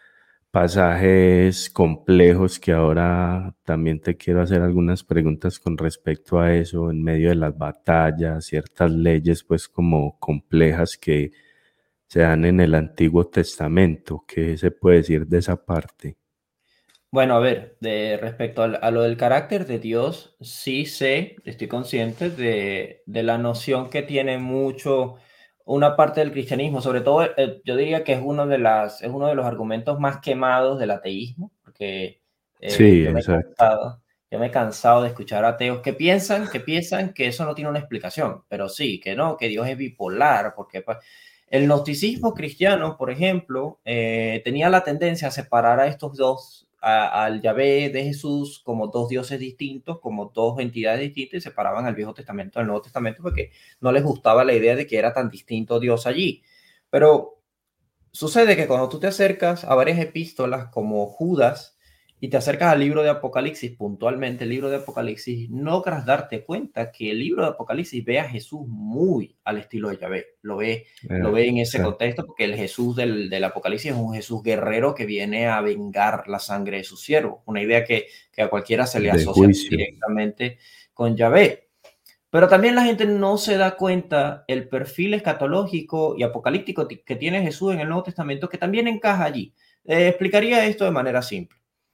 pasajes complejos que ahora también te quiero hacer algunas preguntas con respecto a eso, en medio de las batallas, ciertas leyes pues como complejas que se dan en el Antiguo Testamento? ¿Qué se puede decir de esa parte? Bueno, a ver, de respecto al- a, lo del carácter de Dios, sí sé, estoy consciente de, de la noción que tiene mucho una parte del cristianismo, sobre todo eh, yo diría que es uno de las, es uno de los argumentos más quemados del ateísmo, porque eh, Sí, yo me he exacto. cansado, yo me he cansado de escuchar ateos que piensan, que piensan que eso no tiene una explicación, pero sí, que no, que Dios es bipolar, porque pues, el gnosticismo cristiano, por ejemplo, eh, tenía la tendencia a separar a estos dos, a- al Yahvé de Jesús, como dos dioses distintos, como dos entidades distintas, y separaban al Viejo Testamento del Nuevo Testamento porque no les gustaba la idea de que era tan distinto Dios allí. Pero sucede que cuando tú te acercas a varias epístolas como Judas y te acercas al libro de Apocalipsis, puntualmente el libro de Apocalipsis, no logras darte cuenta que el libro de Apocalipsis ve a Jesús muy al estilo de Yahvé. Lo ve, lo Ah, ve en ese exacto. contexto porque el Jesús del, del Apocalipsis es un Jesús guerrero que viene a vengar la sangre de sus siervos. Una idea que, que a cualquiera se le De asocia juicio. directamente con Yahvé. Pero también la gente no se da cuenta el perfil escatológico y apocalíptico que tiene Jesús en el Nuevo Testamento, que también encaja allí. Eh, explicaría esto de manera simple.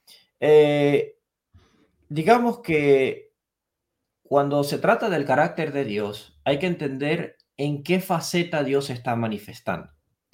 Eh, digamos que cuando se trata del carácter de Dios, hay que entender en qué faceta Dios se está manifestando.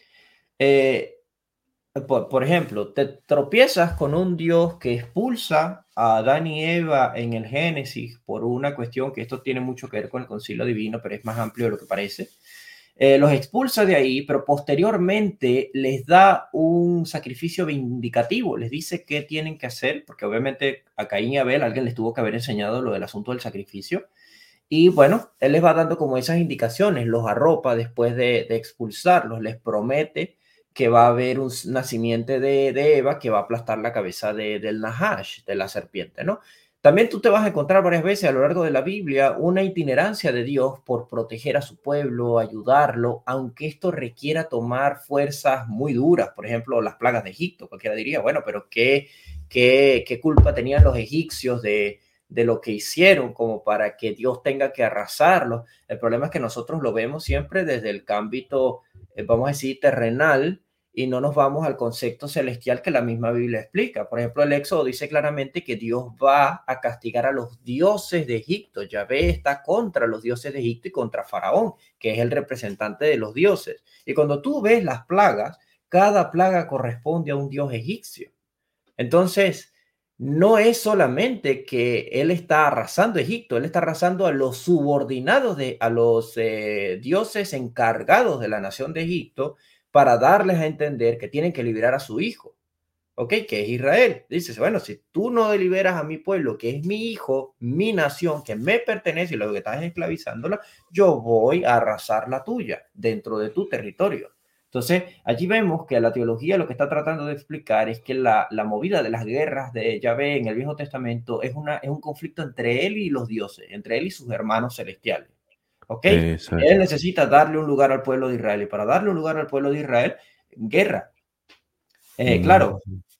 Eh, por, por ejemplo, te tropiezas con un Dios que expulsa a Adán y Eva en el Génesis por una cuestión que esto tiene mucho que ver con el concilio divino, pero es más amplio de lo que parece. Eh, los expulsa de ahí, pero posteriormente les da un sacrificio vindicativo, les dice qué tienen que hacer, porque obviamente a Caín y Abel alguien les tuvo que haber enseñado lo del asunto del sacrificio. Y bueno, él les va dando como esas indicaciones, los arropa después de, de expulsarlos, les promete que va a haber un nacimiento de, de Eva que va a aplastar la cabeza de, del Nahash, de la serpiente, ¿no? También tú te vas a encontrar varias veces a lo largo de la Biblia una itinerancia de Dios por proteger a su pueblo, ayudarlo, aunque esto requiera tomar fuerzas muy duras, por ejemplo, las plagas de Egipto. Cualquiera diría, bueno, pero ¿qué, qué, qué culpa tenían los egipcios de, de lo que hicieron como para que Dios tenga que arrasarlos? El problema es que nosotros lo vemos siempre desde el ámbito, eh, vamos a decir, terrenal, y no nos vamos al concepto celestial que la misma Biblia explica. Por ejemplo, el Éxodo dice claramente que Dios va a castigar a los dioses de Egipto. Yahvé está contra los dioses de Egipto y contra Faraón, que es el representante de los dioses. Y cuando tú ves las plagas, cada plaga corresponde a un dios egipcio. Entonces, no es solamente que él está arrasando Egipto, él está arrasando a los subordinados, de, a los eh, dioses encargados de la nación de Egipto para darles a entender que tienen que liberar a su hijo, ¿ok? Que es Israel. Dices, bueno, si tú no liberas a mi pueblo, que es mi hijo, mi nación, que me pertenece y lo que estás esclavizándola, yo voy a arrasar la tuya dentro de tu territorio. Entonces, allí vemos que la teología lo que está tratando de explicar es que la, la movida de las guerras de Yahvé en el Viejo Testamento es, una, es un conflicto entre él y los dioses, entre él y sus hermanos celestiales. ¿Ok? Él Exacto. necesita darle un lugar al pueblo de Israel y para darle un lugar al pueblo de Israel, guerra. Eh, Mm, claro,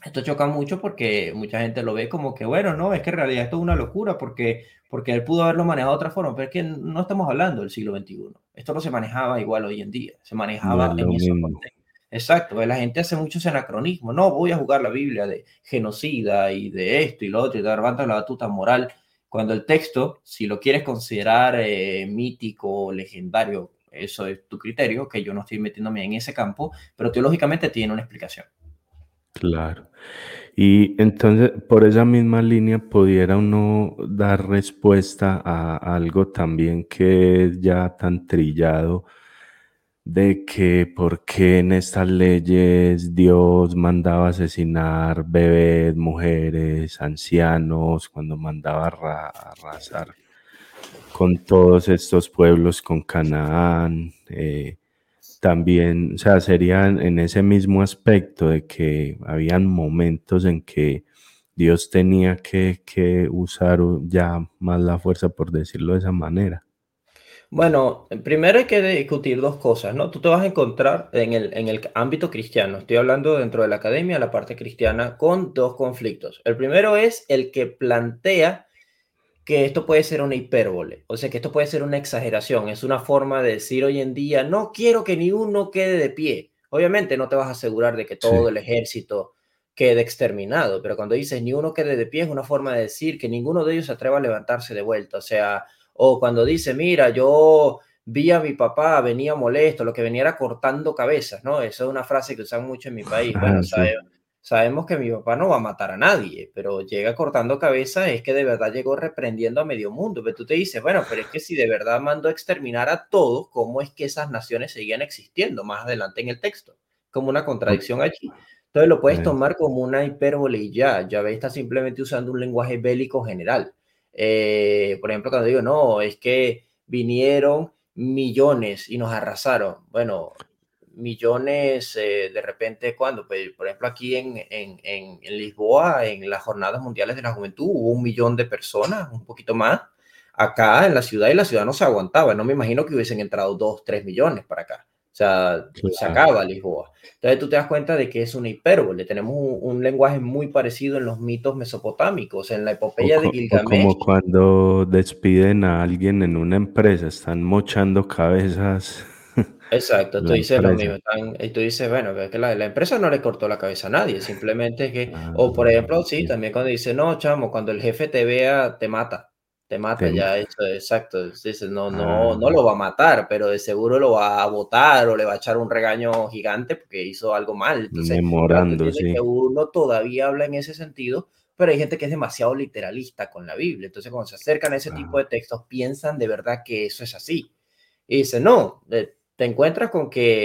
Esto choca mucho porque mucha gente lo ve como que, bueno, no, es que en realidad esto es una locura porque, porque él pudo haberlo manejado de otra forma, pero es que no estamos hablando del siglo veintiuno. Esto no se manejaba igual hoy en día, se No es manejaba lo en esos mismo. contextos. Exacto, pues la gente hace muchos anacronismos. No, voy a jugar la Biblia de genocida y de esto y lo otro y te levanta la batuta moral. Cuando el texto, si lo quieres considerar eh, mítico, legendario, eso es tu criterio, que yo no estoy metiéndome en ese campo, pero teológicamente tiene una explicación. Claro. Y entonces, por esa misma línea, pudiera uno dar respuesta a algo también que es ya tan trillado, de que por qué en estas leyes Dios mandaba asesinar bebés, mujeres, ancianos, cuando mandaba arra- arrasar con todos estos pueblos, con Canaán. Eh, también, o sea, serían en ese mismo aspecto de que habían momentos en que Dios tenía que, que usar ya más la fuerza, por decirlo de esa manera. Bueno, primero hay que discutir dos cosas, ¿no? Tú te vas a encontrar en el, en el ámbito cristiano, estoy hablando dentro de la academia, la parte cristiana, con dos conflictos. El primero es el que plantea que esto puede ser una hipérbole, o sea, que esto puede ser una exageración, es una forma de decir hoy en día, no quiero que ni uno quede de pie. Obviamente no te vas a asegurar de que todo Sí. el ejército quede exterminado, pero cuando dices ni uno quede de pie es una forma de decir que ninguno de ellos se atreva a levantarse de vuelta, o sea, o cuando dice, mira, yo vi a mi papá, venía molesto, lo que venía era cortando cabezas, ¿no? Esa es una frase que usan mucho en mi país. Ah, Bueno, sí. ¿sabes? Sabemos que mi papá no va a matar a nadie, pero llega cortando cabeza, es que de verdad llegó reprendiendo a medio mundo. Pero tú te dices, bueno, pero es que si de verdad mandó a exterminar a todos, ¿cómo es que esas naciones seguían existiendo más adelante en el texto? Como una contradicción allí. Entonces lo puedes Ok. tomar como una hipérbole y ya. Ya ves, está simplemente usando un lenguaje bélico general. Eh, por ejemplo, cuando digo, no, es que vinieron millones y nos arrasaron. Bueno, millones eh, de repente, ¿cuándo? Pues, por ejemplo, aquí en, en, en, en Lisboa, en las Jornadas Mundiales de la Juventud, hubo un millón de personas, un poquito más, acá en la ciudad y la ciudad no se aguantaba. No me imagino que hubiesen entrado dos, tres millones para acá. O sea, se Claro. acaba Lisboa. Entonces tú te das cuenta de que es una hipérbole. Tenemos un, un lenguaje muy parecido en los mitos mesopotámicos, en la O, epopeya de co- o como Gilgamesh. cuando despiden a alguien en una empresa, están mochando cabezas Exacto, en tú la dices lo empresa. mismo, están, y tú dices, bueno, que, que la, la empresa no le cortó la cabeza a nadie, simplemente es que, Ah, o por ejemplo, sí, sí. también cuando dice, no, chamo, cuando el jefe te vea, te mata, te mata, Tem- ya, eso, exacto, dices, no, no, no ah, lo va a matar, pero de seguro lo va a botar o le va a echar un regaño gigante porque hizo algo mal, entonces, claro, tú memorando, entiendes que sí. uno todavía habla en ese sentido, pero hay gente que es demasiado literalista con la Biblia, entonces cuando se acercan a ese tipo Ah, de textos, piensan de verdad que eso es así. Y dice, no, eh, te encuentras con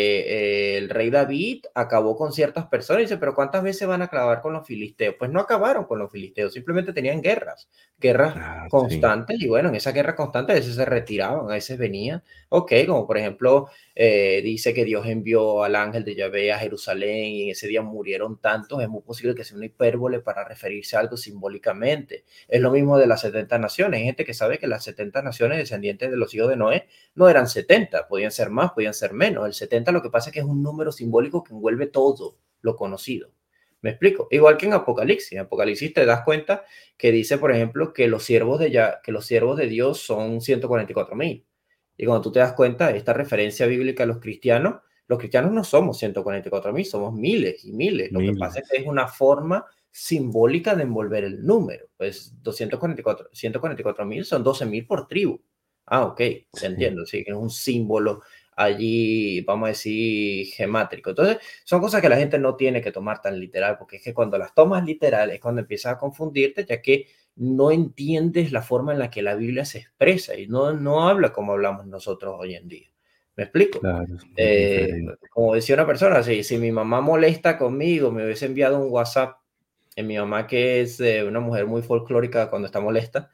que eh, el rey David acabó con ciertas personas. Y dice, pero ¿cuántas veces van a acabar con los filisteos? Pues no acabaron con los filisteos, simplemente tenían guerras, guerras ah, sí. constantes. Y bueno, en esa guerra constante a veces se retiraban, a veces venían. Ok, como por ejemplo, eh, dice que Dios envió al ángel de Yahvé a Jerusalén y en ese día murieron tantos. Es muy posible que sea una hipérbole para referirse a algo simbólicamente. Es lo mismo de las setenta naciones. Hay gente que sabe que las setenta naciones descendientes de los hijos de Noé no eran setenta, podían ser más, podían ser menos. El setenta lo que pasa es que es un número simbólico que envuelve todo lo conocido. ¿Me explico? Igual que en Apocalipsis. En Apocalipsis te das cuenta que dice, por ejemplo, que los siervos de, ya, que los siervos de Dios son ciento cuarenta y cuatro mil. Y cuando tú te das cuenta de esta referencia bíblica a los cristianos, los cristianos no somos ciento cuarenta y cuatro mil, somos miles y miles. Lo que pasa es Miles. que es una forma simbólica de envolver el número. Pues doscientos cuarenta y cuatro, ciento cuarenta y cuatro mil son doce mil por tribu. Ah, ok, te Sí. entiendo, sí, que es un símbolo allí, vamos a decir, gemátrico. Entonces, son cosas que la gente no tiene que tomar tan literal, porque es que cuando las tomas literal es cuando empiezas a confundirte, ya que no entiendes la forma en la que la Biblia se expresa y no, no habla como hablamos nosotros hoy en día. ¿Me explico? Claro, es muy Eh, diferente. como decía una persona, si, si mi mamá molesta conmigo, me hubiese enviado un WhatsApp, en mi mamá que es eh, una mujer muy folclórica cuando está molesta,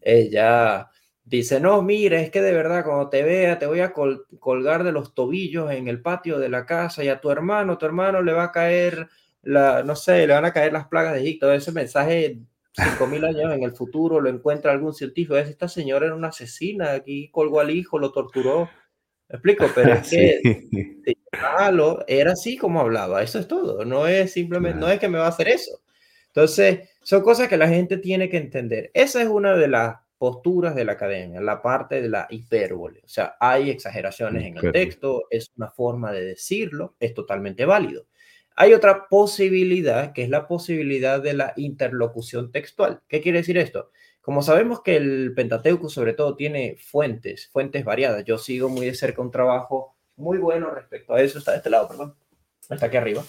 ella dice, no, mira, es que de verdad cuando te vea te voy a col colgar de los tobillos en el patio de la casa y a tu hermano, tu hermano le va a caer, la, no sé, le van a caer las plagas de Egipto. Ese mensaje, cinco mil años en el futuro, lo encuentra algún científico. Esta señora era una asesina, aquí colgó al hijo, lo torturó. ¿Me explico? Pero es Sí, que si malo, era así como hablaba, eso es todo, no es simplemente, no claro, es que me va a hacer eso. Entonces, son cosas que la gente tiene que entender. Esa es una de las posturas de la academia, la parte de la hipérbole. O sea, hay exageraciones en el hipérbole. texto, es una forma de decirlo, es totalmente válido. Hay otra posibilidad, que es la posibilidad de la interlocución textual. ¿Qué quiere decir esto? Como sabemos que el Pentateuco sobre todo tiene fuentes, fuentes variadas. Yo sigo muy de cerca un trabajo muy bueno respecto a eso. Está de este lado, perdón. Está aquí arriba.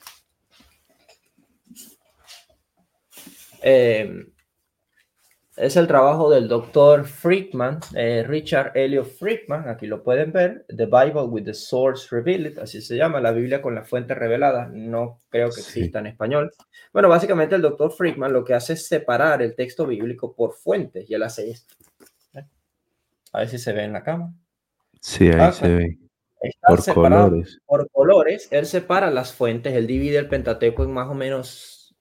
Eh, es el trabajo del doctor Friedman, eh, Richard Elliot Friedman. Aquí lo pueden ver. The Bible with the Source Revealed, así se llama, la Biblia con la fuente revelada. No creo que Sí, exista en español. Bueno, básicamente el doctor Friedman lo que hace es separar el texto bíblico por fuentes y él hace esto. A ver si se ve en la cámara. sí, ahí Ah, se ve. está Por separado colores. por colores. Él separa las fuentes. Él divide el Pentateuco en más o menos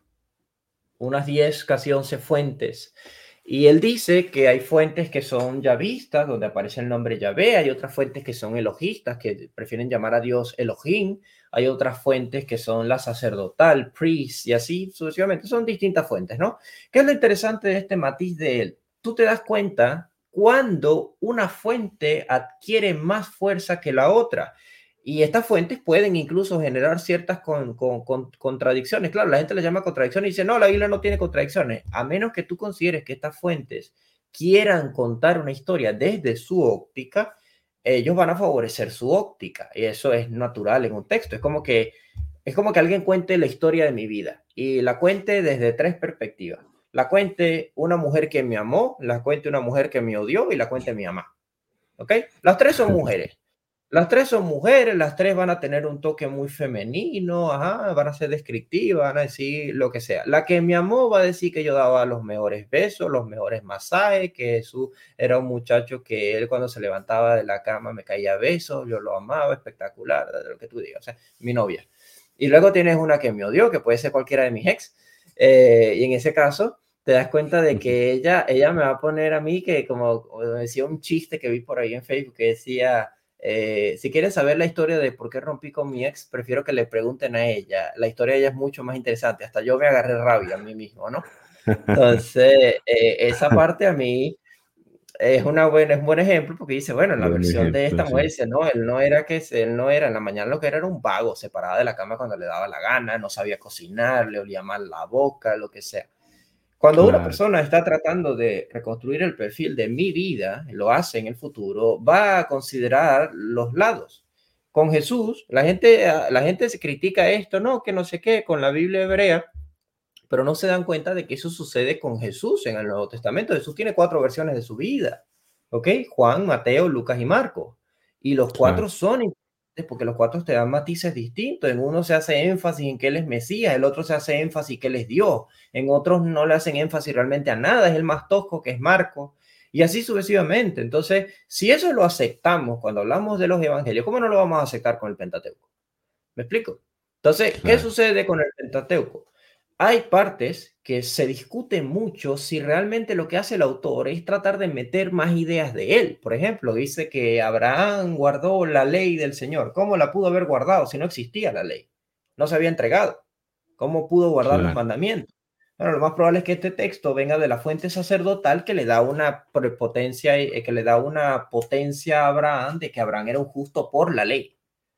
unas diez, casi once fuentes. Y él dice que hay fuentes que son yavistas, donde aparece el nombre Yahvé, hay otras fuentes que son elogistas, que prefieren llamar a Dios Elohim, hay otras fuentes que son la sacerdotal, priest, y así sucesivamente. Son distintas fuentes, ¿no? ¿Qué es lo interesante de este matiz de él? Tú te das cuenta cuando una fuente adquiere más fuerza que la otra. Y estas fuentes pueden incluso generar ciertas con, con, con, contradicciones. Claro, la gente le llama contradicciones y dice, no, la Biblia no tiene contradicciones. A menos que tú consideres que estas fuentes quieran contar una historia desde su óptica, ellos van a favorecer su óptica. Y eso es natural en un texto. Es como que, es como que alguien cuente la historia de mi vida y la cuente desde tres perspectivas. La cuente una mujer que me amó, la cuente una mujer que me odió y la cuente mi mamá. ¿Ok? Las tres son mujeres. Las tres son mujeres, las tres van a tener un toque muy femenino, ajá, van a ser descriptivas, van a decir lo que sea. La que me amó va a decir que yo daba los mejores besos, los mejores masajes, que Jesús era un muchacho que él cuando se levantaba de la cama me caía a besos, yo lo amaba, espectacular, lo que tú digas, o sea, mi novia. Y luego tienes una que me odió, que puede ser cualquiera de mis ex, eh, y en ese caso te das cuenta de que ella, ella me va a poner a mí que como, como decía un chiste que vi por ahí en Facebook que decía eh, si quieren saber la historia de por qué rompí con mi ex, prefiero que le pregunten a ella. La historia de ella es mucho más interesante. Hasta yo me agarré rabia a mí mismo, ¿no? Entonces, eh, esa parte a mí es, una buena, es un buen ejemplo porque dice, bueno, en la Buen versión de esta ejemplo, mujer sí. dice, no, él no era que él no era, en la mañana lo que era era un vago, se paraba de la cama cuando le daba la gana, no sabía cocinar, le olía mal la boca, lo que sea. Cuando una Claro, persona está tratando de reconstruir el perfil de mi vida, lo hace en el futuro, va a considerar los lados. Con Jesús, la gente, la gente se critica esto, no, que no sé qué, con la Biblia hebrea, pero no se dan cuenta de que eso sucede con Jesús en el Nuevo Testamento. Jesús tiene cuatro versiones de su vida, ¿ok? Juan, Mateo, Lucas y Marcos. Y los claro, cuatro son importantes porque los cuatro te dan matices distintos. En uno se hace énfasis en que Él es Mesías, el otro se hace énfasis que Él es Dios. En otros no le hacen énfasis realmente a nada, es el más tosco que es Marcos. Y así sucesivamente. Entonces, si eso lo aceptamos cuando hablamos de los evangelios, ¿cómo no lo vamos a aceptar con el Pentateuco? ¿Me explico? Entonces, ¿qué claro, sucede con el Pentateuco? Hay partes que se discuten mucho si realmente lo que hace el autor es tratar de meter más ideas de él. Por ejemplo, dice que Abraham guardó la ley del Señor. ¿Cómo la pudo haber guardado si no existía la ley? No se había entregado. ¿Cómo pudo guardar los claro. mandamientos? Bueno, lo más probable es que este texto venga de la fuente sacerdotal que le da una prepotencia, eh, que le da una potencia a Abraham de que Abraham era un justo por la ley.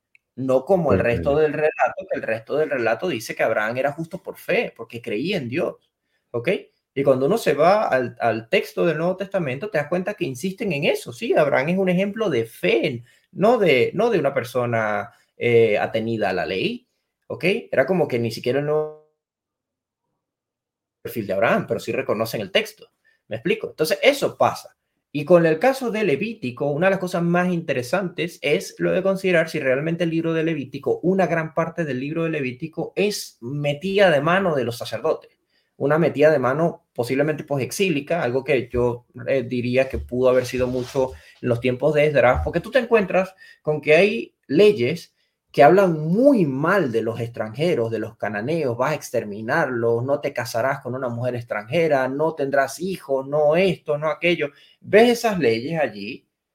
No como el Por la resto ley. del relato, que el resto del relato dice que Abraham era justo por fe, porque creía en Dios. ¿Ok? Y cuando uno se va al, al texto del Nuevo Testamento, te das cuenta que insisten en eso. Sí, Abraham es un ejemplo de fe, no de, no de una persona eh, atenida a la ley. ¿Ok? Era como que ni siquiera el nuevo perfil de Abraham, pero sí reconocen el texto. ¿Me explico? Entonces, eso pasa. Y con el caso de Levítico, una de las cosas más interesantes es lo de considerar si realmente el libro de Levítico, una gran parte del libro de Levítico es metida de mano de los sacerdotes. Una metida de mano posiblemente pues exílica, algo que yo eh, diría que pudo haber sido mucho en los tiempos de Esdras, porque tú te encuentras con que hay leyes que hablan muy mal de los extranjeros, de los cananeos, vas a exterminarlos, no te casarás con una mujer extranjera, no tendrás hijos, no esto, no aquello. Ves esas leyes allí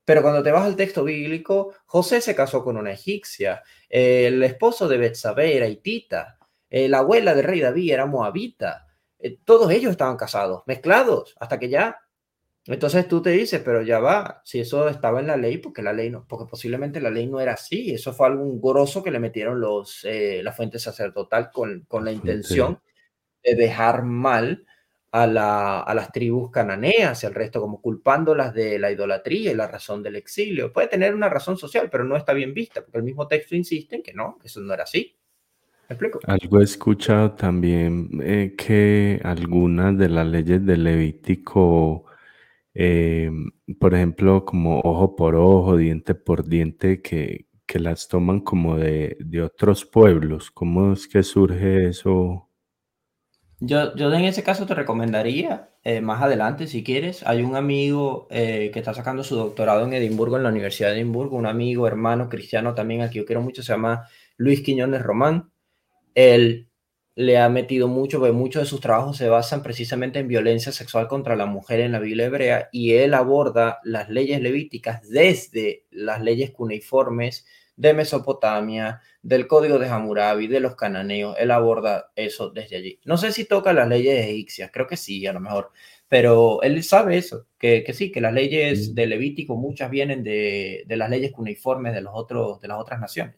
Pero cuando te vas al texto bíblico, José se casó con una egipcia, eh, el esposo de Betsabé era hitita, eh, la abuela del rey David era moabita, eh, todos ellos estaban casados, mezclados, hasta que ya. Entonces tú te dices, pero ya va, si eso estaba en la ley, porque la ley no, porque posiblemente la ley no era así, eso fue algún grosso que le metieron los, eh, la fuente sacerdotal con, con la Fuente. intención de dejar mal a, la, a las tribus cananeas y al resto, como culpándolas de la idolatría y la razón del exilio. Puede tener una razón social, pero no está bien vista, porque el mismo texto insiste en que no, que eso no era así. ¿Me explico? Algo he escuchado también eh, que algunas de las leyes del Levítico, eh, por ejemplo, como ojo por ojo, diente por diente, que, que las toman como de, de otros pueblos. ¿Cómo es que surge eso? Yo, yo en ese caso te recomendaría, eh, más adelante, si quieres, hay un amigo eh, que está sacando su doctorado en Edimburgo, en la Universidad de Edimburgo, un amigo, hermano, cristiano también, al que yo quiero mucho, se llama Luis Quiñones Román. Él le ha metido mucho, porque muchos de sus trabajos se basan precisamente en violencia sexual contra la mujer en la Biblia hebrea, y él aborda las leyes levíticas desde las leyes cuneiformes de Mesopotamia, del Código de Hammurabi, de los cananeos. Él aborda eso desde allí. No sé si toca las leyes egipcias, creo que sí, a lo mejor, pero él sabe eso, que, que sí, que las leyes Mm. de Levítico muchas vienen de, de las leyes cuneiformes de, los otros, de las otras naciones.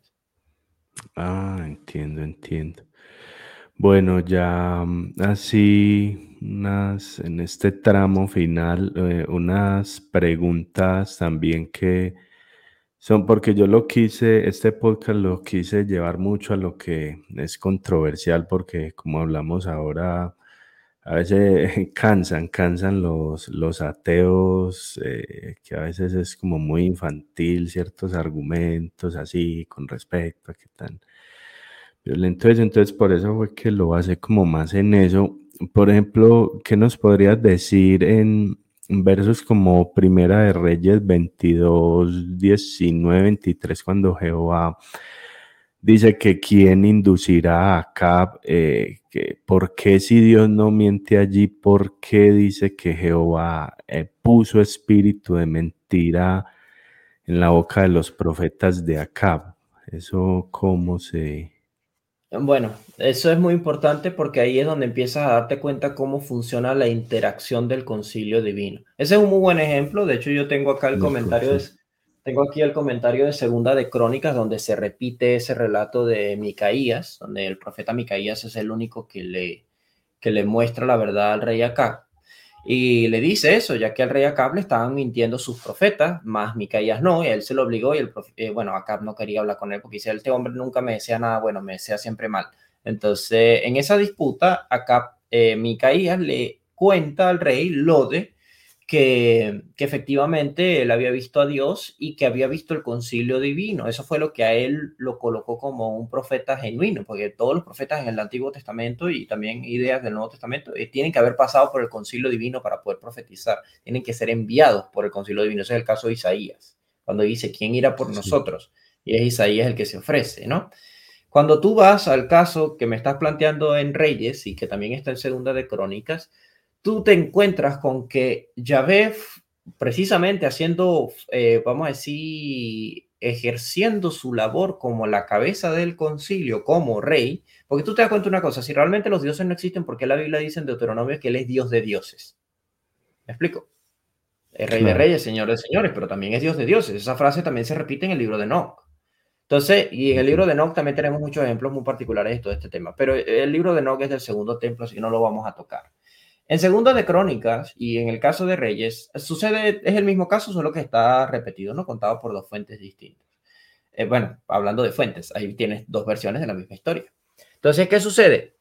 Ah, entiendo, entiendo. Bueno, ya mm, así unas en este tramo final, eh, unas preguntas también que son porque yo lo quise, este podcast lo quise llevar mucho a lo que es controversial, porque como hablamos ahora, a veces cansan, cansan los, los ateos, eh, que a veces es como muy infantil ciertos argumentos así con respecto a qué tan violento es. Entonces por eso fue que lo basé como más en eso. Por ejemplo, ¿qué nos podrías decir en versos como Primera de Reyes veintidós, diecinueve, veintitrés, cuando Jehová dice que quién inducirá a Acab, eh, que por qué si Dios no miente allí, por qué dice que Jehová eh, puso espíritu de mentira en la boca de los profetas de Acab? Eso cómo se... Bueno, eso es muy importante porque ahí es donde empiezas a darte cuenta cómo funciona la interacción del concilio divino. Ese es un muy buen ejemplo. De hecho, yo tengo acá el del comentario de, concilio. tengo aquí el comentario de Segunda de Crónicas, donde se repite ese relato de Micaías, donde el profeta Micaías es el único que le, que le muestra la verdad al rey Acab. Y le dice eso, ya que al rey Acab le estaban mintiendo sus profetas, más Micaías no, y a él se lo obligó, y el profe, eh, bueno, Acab no quería hablar con él porque dice, este hombre nunca me decía nada bueno, me decía siempre mal. Entonces, en esa disputa, Acab, eh, Micaías le cuenta al rey Lode que, que efectivamente él había visto a Dios y que había visto el concilio divino. Eso fue lo que a él lo colocó como un profeta genuino, porque todos los profetas en el Antiguo Testamento y también ideas del Nuevo Testamento eh, tienen que haber pasado por el concilio divino para poder profetizar, tienen que ser enviados por el concilio divino. Ese es el caso de Isaías, cuando dice, ¿quién irá por Sí. nosotros? Y es Isaías el que se ofrece, ¿no? Cuando tú vas al caso que me estás planteando en Reyes y que también está en Segunda de Crónicas, tú te encuentras con que Yahvé, precisamente haciendo, eh, vamos a decir, ejerciendo su labor como la cabeza del concilio, como rey, porque tú te das cuenta de una cosa, si realmente los dioses no existen, ¿por qué la Biblia dice en Deuteronomio que él es Dios de dioses? ¿Me explico? Es rey de Claro. reyes, señor de señores, pero también es Dios de dioses. Esa frase también se repite en el libro de Enoch. Entonces, y en el Ujú. libro de Enoch también tenemos muchos ejemplos muy particulares de todo este tema, pero el libro de Enoch es del segundo templo, así que no lo vamos a tocar. En Segunda de Crónicas y en el caso de Reyes, sucede, es el mismo caso, solo que está repetido, ¿no? Contado por dos fuentes distintas. Eh, bueno, hablando de fuentes, ahí tienes dos versiones de la misma historia. Entonces, ¿qué sucede?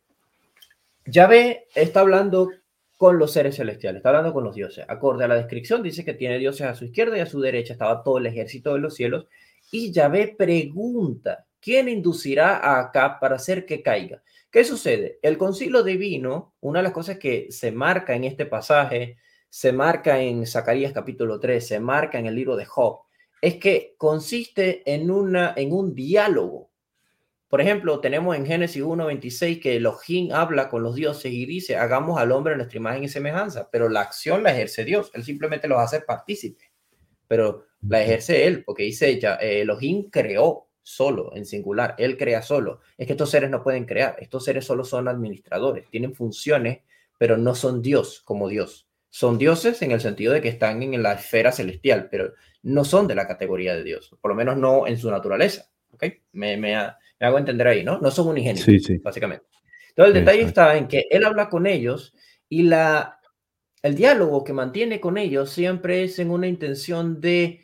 Yahvé está hablando con los seres celestiales, está hablando con los dioses. Acorde a la descripción, dice que tiene dioses a su izquierda y a su derecha estaba todo el ejército de los cielos. Y Yahvé pregunta, ¿quién inducirá a Acab para hacer que caiga? ¿Qué sucede? El concilio divino, una de las cosas que se marca en este pasaje, se marca en Zacarías capítulo tres, se marca en el libro de Job, es que consiste en, una, en un diálogo. Por ejemplo, tenemos en Génesis uno veintiséis que Elohim habla con los dioses y dice, hagamos al hombre en nuestra imagen y semejanza, pero la acción la ejerce Dios, él simplemente los hace partícipes. pero la ejerce él, porque dice ella, eh, Elohim creó solo, en singular, él crea solo. Es que estos seres no pueden crear, estos seres solo son administradores, tienen funciones, pero no son Dios como Dios. Son dioses en el sentido de que están en la esfera celestial, pero no son de la categoría de Dios, por lo menos no en su naturaleza. ¿Okay? Me, me, me hago entender ahí, ¿no? No son unigénitos, Sí, sí. básicamente. Entonces, el detalle Exacto. está en que él habla con ellos y la, el diálogo que mantiene con ellos siempre es en una intención de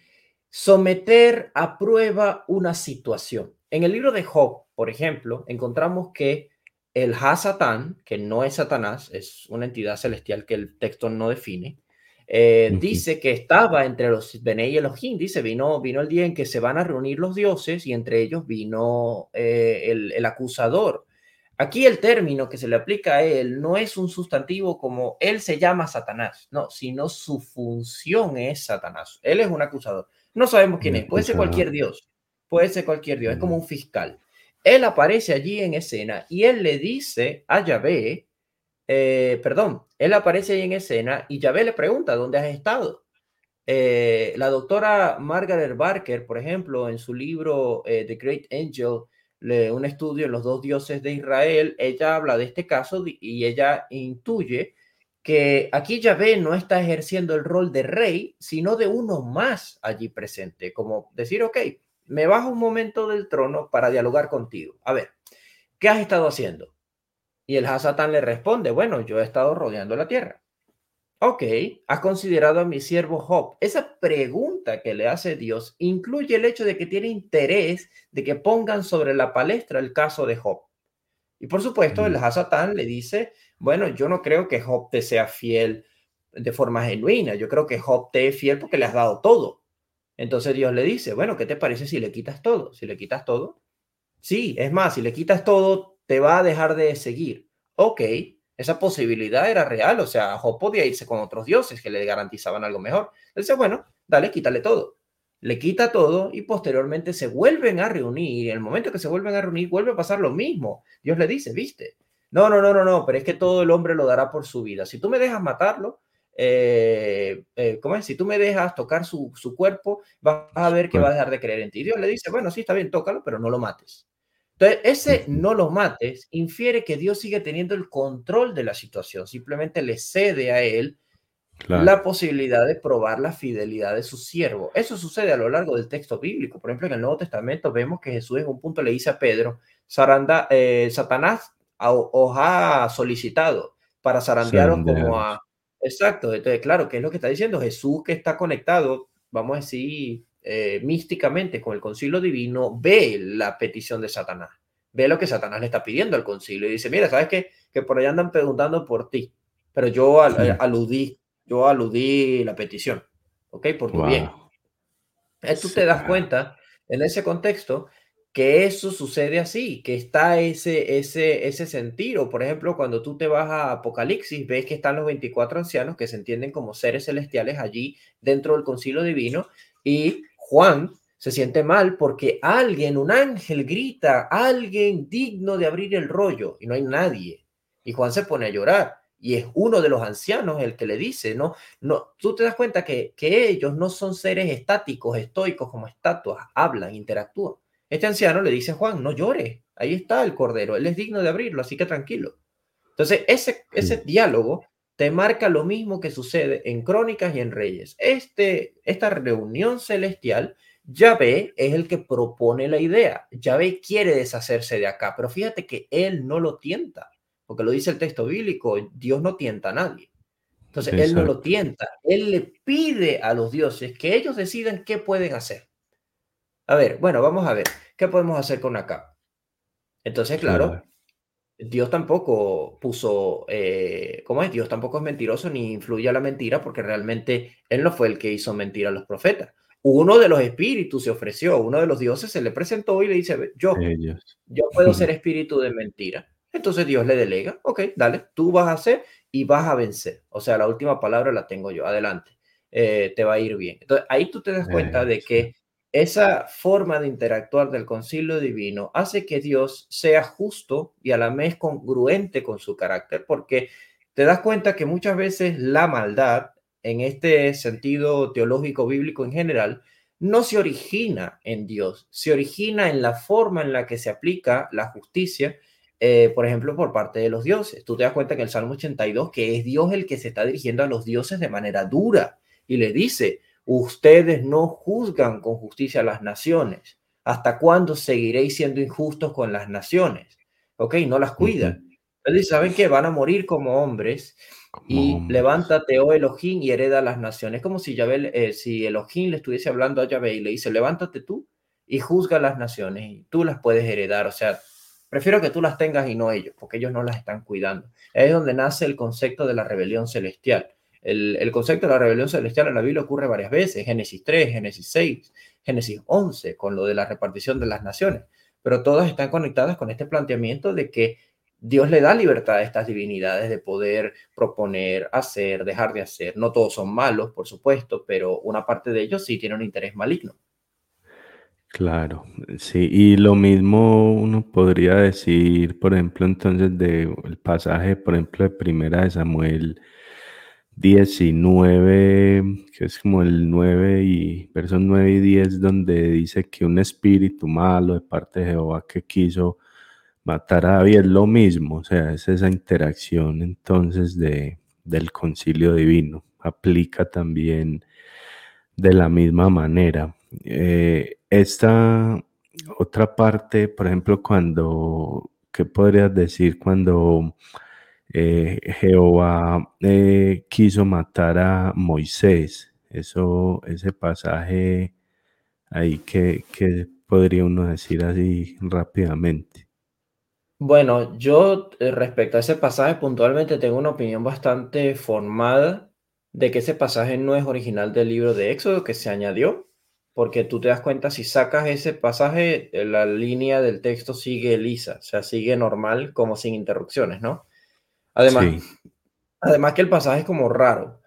someter a prueba una situación. En el libro de Job, por ejemplo, encontramos que el Ha-Satán, que no es Satanás, es una entidad celestial que el texto no define, eh, Ujú. dice que estaba entre los Bené y Elohim. Dice, vino, vino el día en que se van a reunir los dioses y entre ellos vino eh, el, el acusador. Aquí el término que se le aplica a él no es un sustantivo como él se llama Satanás, no, sino su función es Satanás. Él es un acusador. No sabemos quién El es, puede ser acusador. cualquier dios, puede ser cualquier dios, es como Mm. un fiscal. Él aparece allí en escena y él le dice a Yahvé, eh, perdón, él aparece ahí en escena y Yahvé le pregunta, ¿dónde has estado? Eh, la doctora Margaret Barker, por ejemplo, en su libro eh, The Great Angel, le, un estudio en los dos dioses de Israel, ella habla de este caso y ella intuye que aquí Yahvé no está ejerciendo el rol de rey, sino de uno más allí presente, como decir, ok, me bajo un momento del trono para dialogar contigo. A ver, ¿qué has estado haciendo? Y el Hasatán le responde, bueno, yo he estado rodeando la tierra. Ok, ¿has considerado a mi siervo Job? Esa pregunta que le hace Dios incluye el hecho de que tiene interés de que pongan sobre la palestra el caso de Job. Y por supuesto, el Mm. Hasatán le dice, bueno, yo no creo que Job te sea fiel de forma genuina, yo creo que Job te es fiel porque le has dado todo. Entonces Dios le dice, bueno, ¿qué te parece si le quitas todo? Si le quitas todo, sí, es más, si le quitas todo, te va a dejar de seguir. Ok, esa posibilidad era real, o sea, Job podía irse con otros dioses que le garantizaban algo mejor. Él dice, bueno, dale, quítale todo. Le quita todo y posteriormente se vuelven a reunir. Y en el momento que se vuelven a reunir, vuelve a pasar lo mismo. Dios le dice, viste, no, no, no, no, no, pero es que todo el hombre lo dará por su vida. Si tú me dejas matarlo, eh, eh, ¿cómo es? Si tú me dejas tocar su, su cuerpo, vas a ver que va a Cuerpo. dejar de creer en ti. Dios le dice, bueno, sí, está bien, tócalo, pero no lo mates. Entonces, ese Ujú. no lo mates infiere que Dios sigue teniendo el control de la situación, simplemente le cede a él Claro. la posibilidad de probar la fidelidad de su siervo. Eso sucede a lo largo del texto bíblico. Por ejemplo, en el Nuevo Testamento vemos que Jesús en un punto le dice a Pedro, Saranda, eh, Satanás os ha solicitado para zarandearos como Zarandeados. a... Exacto, entonces claro, ¿qué es lo que está diciendo? Jesús, que está conectado, vamos a decir, eh, místicamente con el concilio divino, ve la petición de Satanás, ve lo que Satanás le está pidiendo al concilio y dice, mira, ¿sabes qué? Que por allá andan preguntando por ti, pero yo al, Mm. aludí yo aludí la petición, ¿ok? Por tu bien. Wow. Eh, Tú Sí. te das Ah. cuenta en ese contexto que eso sucede así, que está ese, ese, ese sentido. Por ejemplo, cuando tú te vas a Apocalipsis, ves que están los veinticuatro ancianos que se entienden como seres celestiales allí dentro del concilio divino y Juan se siente mal porque alguien, un ángel grita, alguien digno de abrir el rollo y no hay nadie. Y Juan se pone a llorar y es uno de los ancianos el que le dice, ¿no? No, tú te das cuenta que, que ellos no son seres estáticos, estoicos como estatuas, hablan, interactúan. Este anciano le dice a Juan, no llores, ahí está el cordero, él es digno de abrirlo, así que tranquilo. Entonces, ese, ese Sí. diálogo te marca lo mismo que sucede en Crónicas y en Reyes. Este, esta reunión celestial, Yahvé es el que propone la idea. Yahvé quiere deshacerse de acá, pero fíjate que él no lo tienta, porque lo dice el texto bíblico, Dios no tienta a nadie. Entonces, él no lo Exacto. tienta, él le pide a los dioses que ellos decidan qué pueden hacer. A ver, bueno, vamos a ver, ¿qué podemos hacer con acá? Entonces, Claro. claro, Dios tampoco puso, eh, ¿cómo es? Dios tampoco es mentiroso ni influye a la mentira porque realmente él no fue el que hizo mentir a los profetas. Uno de los espíritus se ofreció, uno de los dioses se le presentó y le dice, yo, Ellos. yo puedo ser espíritu de mentira. Entonces Dios le delega, ok, dale, tú vas a hacer y vas a vencer. O sea, la última palabra la tengo yo, adelante, eh, te va a ir bien. Entonces ahí tú te das cuenta de Eso. que esa forma de interactuar del concilio divino hace que Dios sea justo y a la vez congruente con su carácter, porque te das cuenta que muchas veces la maldad en este sentido teológico bíblico en general, no se origina en Dios, se origina en la forma en la que se aplica la justicia, eh, por ejemplo, por parte de los dioses. Tú te das cuenta que el Salmo ochenta y dos, que es Dios el que se está dirigiendo a los dioses de manera dura y le dice, ustedes no juzgan con justicia a las naciones. ¿Hasta cuándo seguiréis siendo injustos con las naciones? Ok, no las Ujú. cuidan. Entonces, ¿saben que van a morir como hombres? Como Y hombres. levántate, oh Elohim, y hereda las naciones. Es como si, Yahvé, eh, si Elohim le estuviese hablando a Yahvé y le dice, levántate tú y juzga las naciones y tú las puedes heredar. O sea, prefiero que tú las tengas y no ellos, porque ellos no las están cuidando. Es donde nace el concepto de la rebelión celestial. El, el concepto de la rebelión celestial en la Biblia ocurre varias veces, Génesis tres, Génesis seis, Génesis once, con lo de la repartición de las naciones, pero todas están conectadas con este planteamiento de que Dios le da libertad a estas divinidades de poder proponer, hacer, dejar de hacer. No todos son malos, por supuesto, pero una parte de ellos sí tiene un interés maligno. Claro, sí, y lo mismo uno podría decir, por ejemplo, entonces de el pasaje, por ejemplo, de Primera de Samuel diecinueve, que es como el nueve y versos nueve y diez, donde dice que un espíritu malo de parte de Jehová que quiso matar a David, es lo mismo, o sea, es esa interacción entonces de, del concilio divino, aplica también de la misma manera. Eh, esta otra parte, por ejemplo, cuando, ¿qué podrías decir cuando eh, Jehová eh, quiso matar a Moisés? Eso, ese pasaje ahí, ¿qué, qué podría uno decir así rápidamente? Bueno, yo eh, respecto a ese pasaje puntualmente tengo una opinión bastante formada de que ese pasaje no es original del libro de Éxodo, que se añadió, porque tú te das cuenta, si sacas ese pasaje, eh, la línea del texto sigue lisa, o sea, sigue normal, como sin interrupciones, ¿no? Además, Sí, Además que el pasaje es como raro.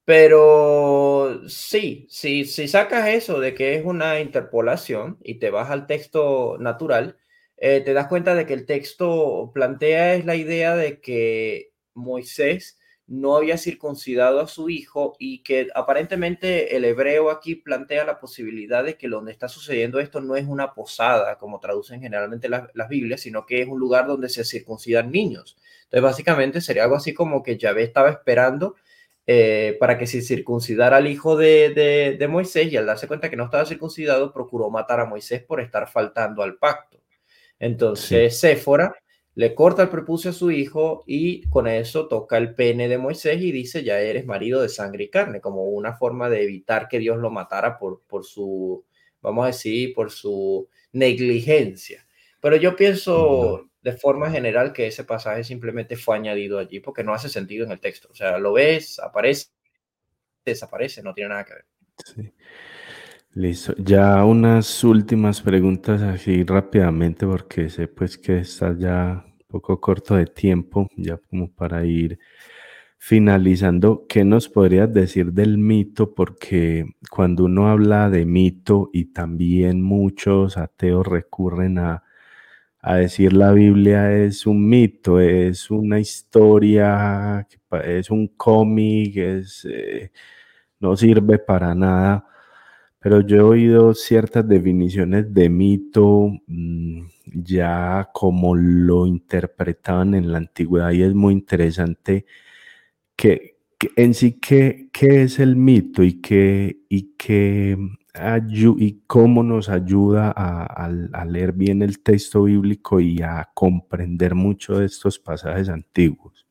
Pero sí, sí, si sacas eso de que es una interpolación y te vas al texto natural, eh, te das cuenta de que el texto plantea es la idea de que Moisés no había circuncidado a su hijo y que aparentemente el hebreo aquí plantea la posibilidad de que donde está sucediendo esto no es una posada, como traducen generalmente las, las Biblias, sino que es un lugar donde se circuncidan niños. Entonces, básicamente sería algo así como que Yahvé estaba esperando eh, para que se circuncidara al hijo de, de, de Moisés y al darse cuenta que no estaba circuncidado, procuró matar a Moisés por estar faltando al pacto. sí. Entonces, Séfora le corta el prepucio a su hijo y con eso toca el pene de Moisés y dice, ya eres marido de sangre y carne, como una forma de evitar que Dios lo matara por, por su, vamos a decir, por su negligencia. Pero yo No. pienso de forma general que ese pasaje simplemente fue añadido allí porque no hace sentido en el texto. O sea, lo ves, aparece, desaparece, no tiene nada que ver. Sí. Listo. Ya unas últimas preguntas así rápidamente porque sé pues que estás ya un poco corto de tiempo, ya como para ir finalizando. ¿Qué nos podrías decir del mito? Porque cuando uno habla de mito y también muchos ateos recurren a, a decir la Biblia es un mito, es una historia, que pa- es un cómic, es, eh, no sirve para nada. Pero yo he oído ciertas definiciones de mito, mm, ya como lo interpretaban en la antigüedad, y es muy interesante que, que en sí qué, qué es el mito y qué, y qué ayu- y cómo nos ayuda a, a- a leer bien el texto bíblico y a comprender mucho de estos pasajes antiguos.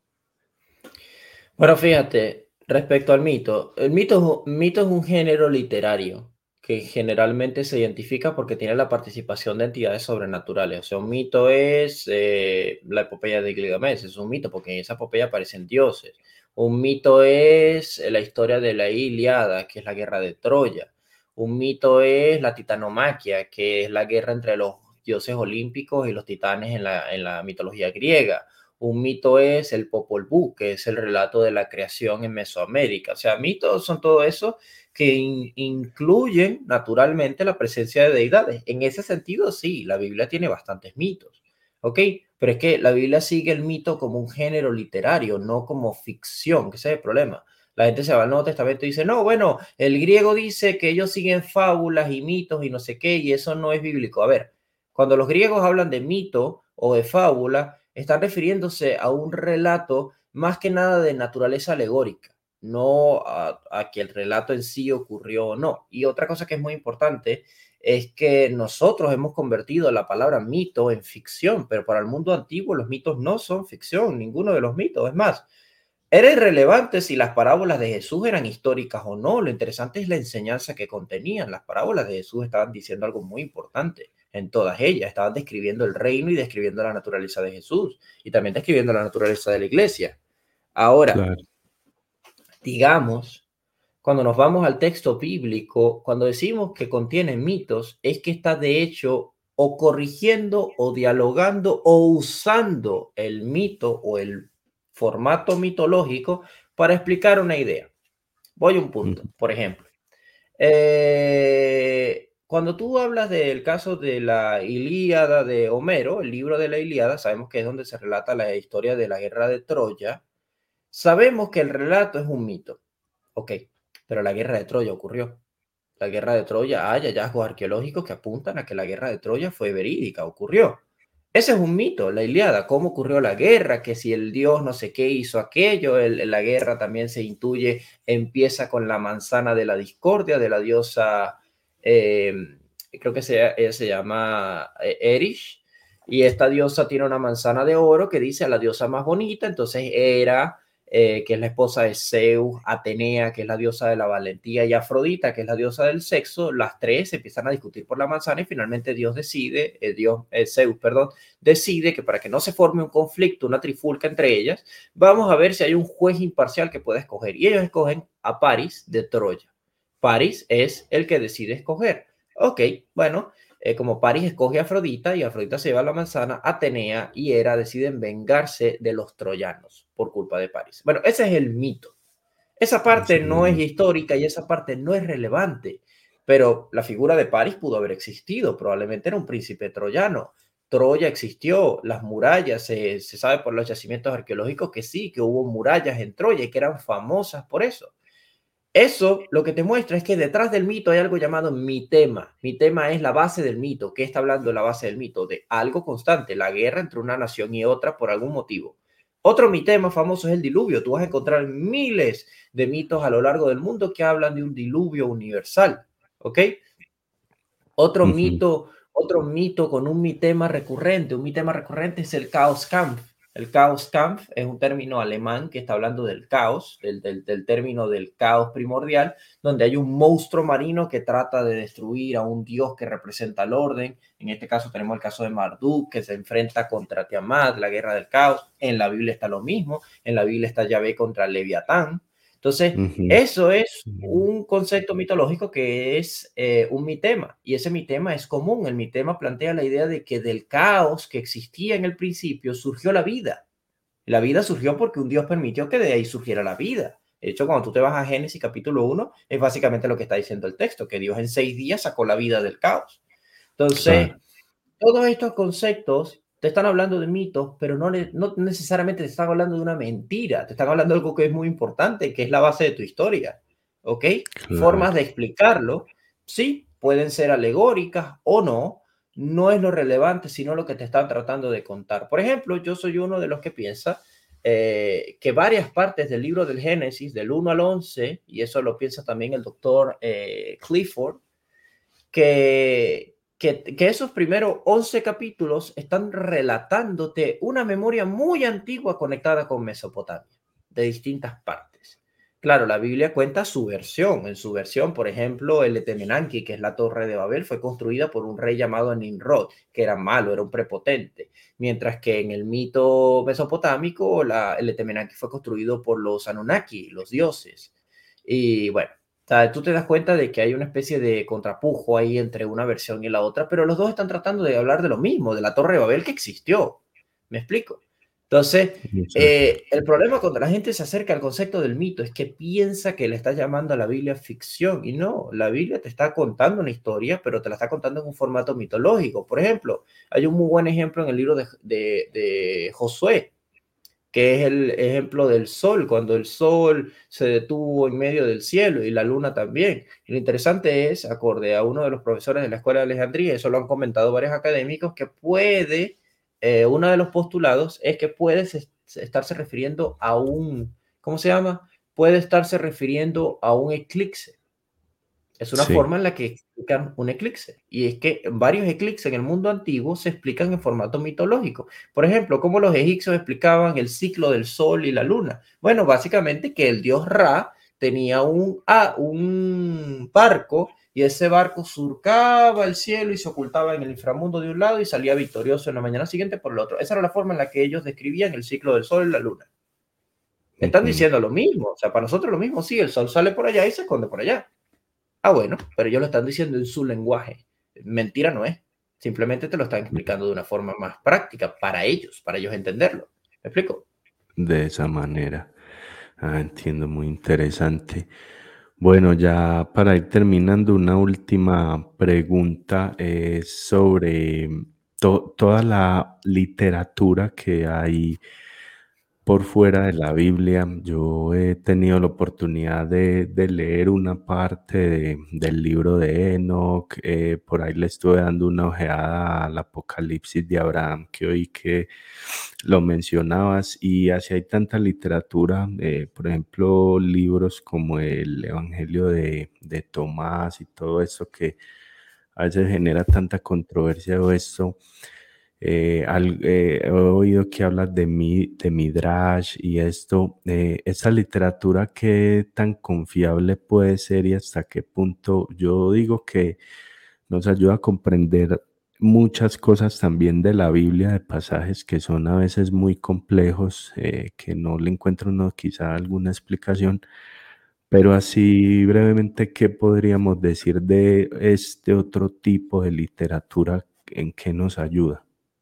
Bueno, fíjate, respecto al mito, el mito, es un- mito es un género literario que generalmente se identifica porque tiene la participación de entidades sobrenaturales. O sea, un mito es eh, la epopeya de Gilgamesh, es un mito porque en esa epopeya aparecen dioses. Un mito es la historia de la Ilíada, que es la guerra de Troya. Un mito es la titanomaquia, que es la guerra entre los dioses olímpicos y los titanes en la, en la mitología griega. Un mito es el Popol Vuh, que es el relato de la creación en Mesoamérica. O sea, mitos son todo eso que in incluyen naturalmente la presencia de deidades. En ese sentido, sí, la Biblia tiene bastantes mitos, ¿ok? Pero es que la Biblia sigue el mito como un género literario, no como ficción, que ese es el problema. La gente se va al Nuevo Testamento y dice, no, bueno, el griego dice que ellos siguen fábulas y mitos y no sé qué, y eso no es bíblico. A ver, cuando los griegos hablan de mito o de fábula, están refiriéndose a un relato más que nada de naturaleza alegórica, no a, a que el relato en sí ocurrió o no. Y otra cosa que es muy importante es que nosotros hemos convertido la palabra mito en ficción, pero para el mundo antiguo los mitos no son ficción, ninguno de los mitos. Es más, era irrelevante si las parábolas de Jesús eran históricas o no. Lo interesante es la enseñanza que contenían. Las parábolas de Jesús estaban diciendo algo muy importante en todas ellas. Estaban describiendo el reino y describiendo la naturaleza de Jesús y también describiendo la naturaleza de la iglesia. Ahora, claro. digamos, cuando nos vamos al texto bíblico, cuando decimos que contiene mitos, es que está de hecho o corrigiendo o dialogando o usando el mito o el formato mitológico para explicar una idea. Voy a un punto, por ejemplo. Eh, cuando tú hablas del caso de la Ilíada de Homero, el libro de la Ilíada, sabemos que es donde se relata la historia de la guerra de Troya. Sabemos que el relato es un mito. Ok, pero la guerra de Troya ocurrió. La guerra de Troya, hay hallazgos arqueológicos que apuntan a que la guerra de Troya fue verídica, ocurrió. Ese es un mito, la Ilíada, cómo ocurrió la guerra, que si el dios no sé qué hizo aquello, el, la guerra también se intuye, empieza con la manzana de la discordia de la diosa, eh, creo que se, ella se llama Erish, y esta diosa tiene una manzana de oro que dice a la diosa más bonita, entonces era... Eh, que es la esposa de Zeus, Atenea, que es la diosa de la valentía, y Afrodita, que es la diosa del sexo. Las tres empiezan a discutir por la manzana y finalmente Dios decide, eh, Dios, eh, Zeus, perdón, decide que para que no se forme un conflicto, una trifulca entre ellas, vamos a ver si hay un juez imparcial que pueda escoger. Y ellos escogen a Paris de Troya. Paris es el que decide escoger. Ok, bueno, eh, como Paris escoge a Afrodita y Afrodita se lleva la manzana, Atenea y Hera deciden vengarse de los troyanos por culpa de Paris. Bueno, ese es el mito. Esa parte no es histórica y esa parte no es relevante, pero la figura de Paris pudo haber existido, probablemente era un príncipe troyano. Troya existió, las murallas, se, se sabe por los yacimientos arqueológicos que sí, que hubo murallas en Troya y que eran famosas por eso. Eso lo que te muestra es que detrás del mito hay algo llamado mitema. Mitema es la base del mito. ¿Qué está hablando la base del mito? De algo constante, la guerra entre una nación y otra por algún motivo. Otro mitema famoso es el diluvio. Tú vas a encontrar miles de mitos a lo largo del mundo que hablan de un diluvio universal. ¿Ok? Otro uh-huh. mito, otro mito con un mitema recurrente. Un mitema recurrente es el Chaos Kampf. El Chaos Kampf es un término alemán que está hablando del caos, del, del, del término del caos primordial, donde hay un monstruo marino que trata de destruir a un dios que representa el orden. En este caso tenemos el caso de Marduk, que se enfrenta contra Tiamat, la guerra del caos. En la Biblia está lo mismo. En la Biblia está Yahvé contra Leviatán. Entonces, uh-huh. eso es un concepto mitológico que es eh, un mitema, y ese mitema es común. El mitema plantea la idea de que del caos que existía en el principio surgió la vida. La vida surgió porque un Dios permitió que de ahí surgiera la vida. De hecho, cuando tú te vas a Génesis capítulo uno, es básicamente lo que está diciendo el texto, que Dios en seis días sacó la vida del caos. Entonces, claro. todos estos conceptos te están hablando de mitos, pero no, no necesariamente te están hablando de una mentira, te están hablando de algo que es muy importante, que es la base de tu historia, ¿ok? Claro. Formas de explicarlo, sí, pueden ser alegóricas o no, no es lo relevante, sino lo que te están tratando de contar. Por ejemplo, yo soy uno de los que piensa eh, que varias partes del libro del Génesis, del uno al once, y eso lo piensa también el doctor eh, Clifford, que... Que, que esos primeros once capítulos están relatándote una memoria muy antigua conectada con Mesopotamia, de distintas partes. Claro, la Biblia cuenta su versión. En su versión, por ejemplo, el Etemenanki, que es la Torre de Babel, fue construida por un rey llamado Nimrod, que era malo, era un prepotente. Mientras que en el mito mesopotámico, la, el Etemenanki fue construido por los Anunnaki, los dioses. Y bueno, o sea, tú te das cuenta de que hay una especie de contrapujo ahí entre una versión y la otra, pero los dos están tratando de hablar de lo mismo, de la Torre de Babel que existió. ¿Me explico? Entonces, eh, el problema cuando la gente se acerca al concepto del mito es que piensa que le está llamando a la Biblia ficción, y no, la Biblia te está contando una historia, pero te la está contando en un formato mitológico. Por ejemplo, hay un muy buen ejemplo en el libro de, de, de Josué, que es el ejemplo del sol, cuando el sol se detuvo en medio del cielo y la luna también. Y lo interesante es, acorde a uno de los profesores de la Escuela de Alejandría, eso lo han comentado varios académicos, que puede, eh, uno de los postulados es que puede estarse refiriendo a un, ¿cómo se llama? Puede estarse refiriendo a un eclipse. Es una Sí, forma en la que explican un eclipse. Y es que varios eclipses en el mundo antiguo se explican en formato mitológico. Por ejemplo, cómo los egipcios explicaban el ciclo del sol y la luna. Bueno, básicamente que el dios Ra tenía un, ah, un barco y ese barco surcaba el cielo y se ocultaba en el inframundo de un lado y salía victorioso en la mañana siguiente por el otro. Esa era la forma en la que ellos describían el ciclo del sol y la luna. Están ujú, diciendo lo mismo. O sea, para nosotros lo mismo. Sí, el sol sale por allá y se esconde por allá. Ah, bueno, pero ellos lo están diciendo en su lenguaje. Mentira no es. Simplemente te lo están explicando de una forma más práctica para ellos, para ellos entenderlo. ¿Me explico? de esa manera. Ah, entiendo, muy interesante. Bueno, ya para ir terminando, una última pregunta es sobre to- toda la literatura que hay por fuera de la Biblia. Yo he tenido la oportunidad de, de leer una parte de- del libro de Enoch. Eh, por ahí le estuve dando una ojeada al Apocalipsis de Abraham, que oí que lo mencionabas, y así hay tanta literatura, eh, por ejemplo, libros como el Evangelio de, de Tomás y todo eso que a veces genera tanta controversia o esto. Eh, al- eh, he oído que hablas de, mi, de Midrash y esto. Eh, esa literatura, ¿qué tan confiable puede ser y hasta qué punto? Yo digo que nos ayuda a comprender muchas cosas también de la Biblia, de pasajes que son a veces muy complejos, eh, que no le encuentro uno quizá alguna explicación, pero así brevemente, ¿qué podríamos decir de este otro tipo de literatura en qué nos ayuda?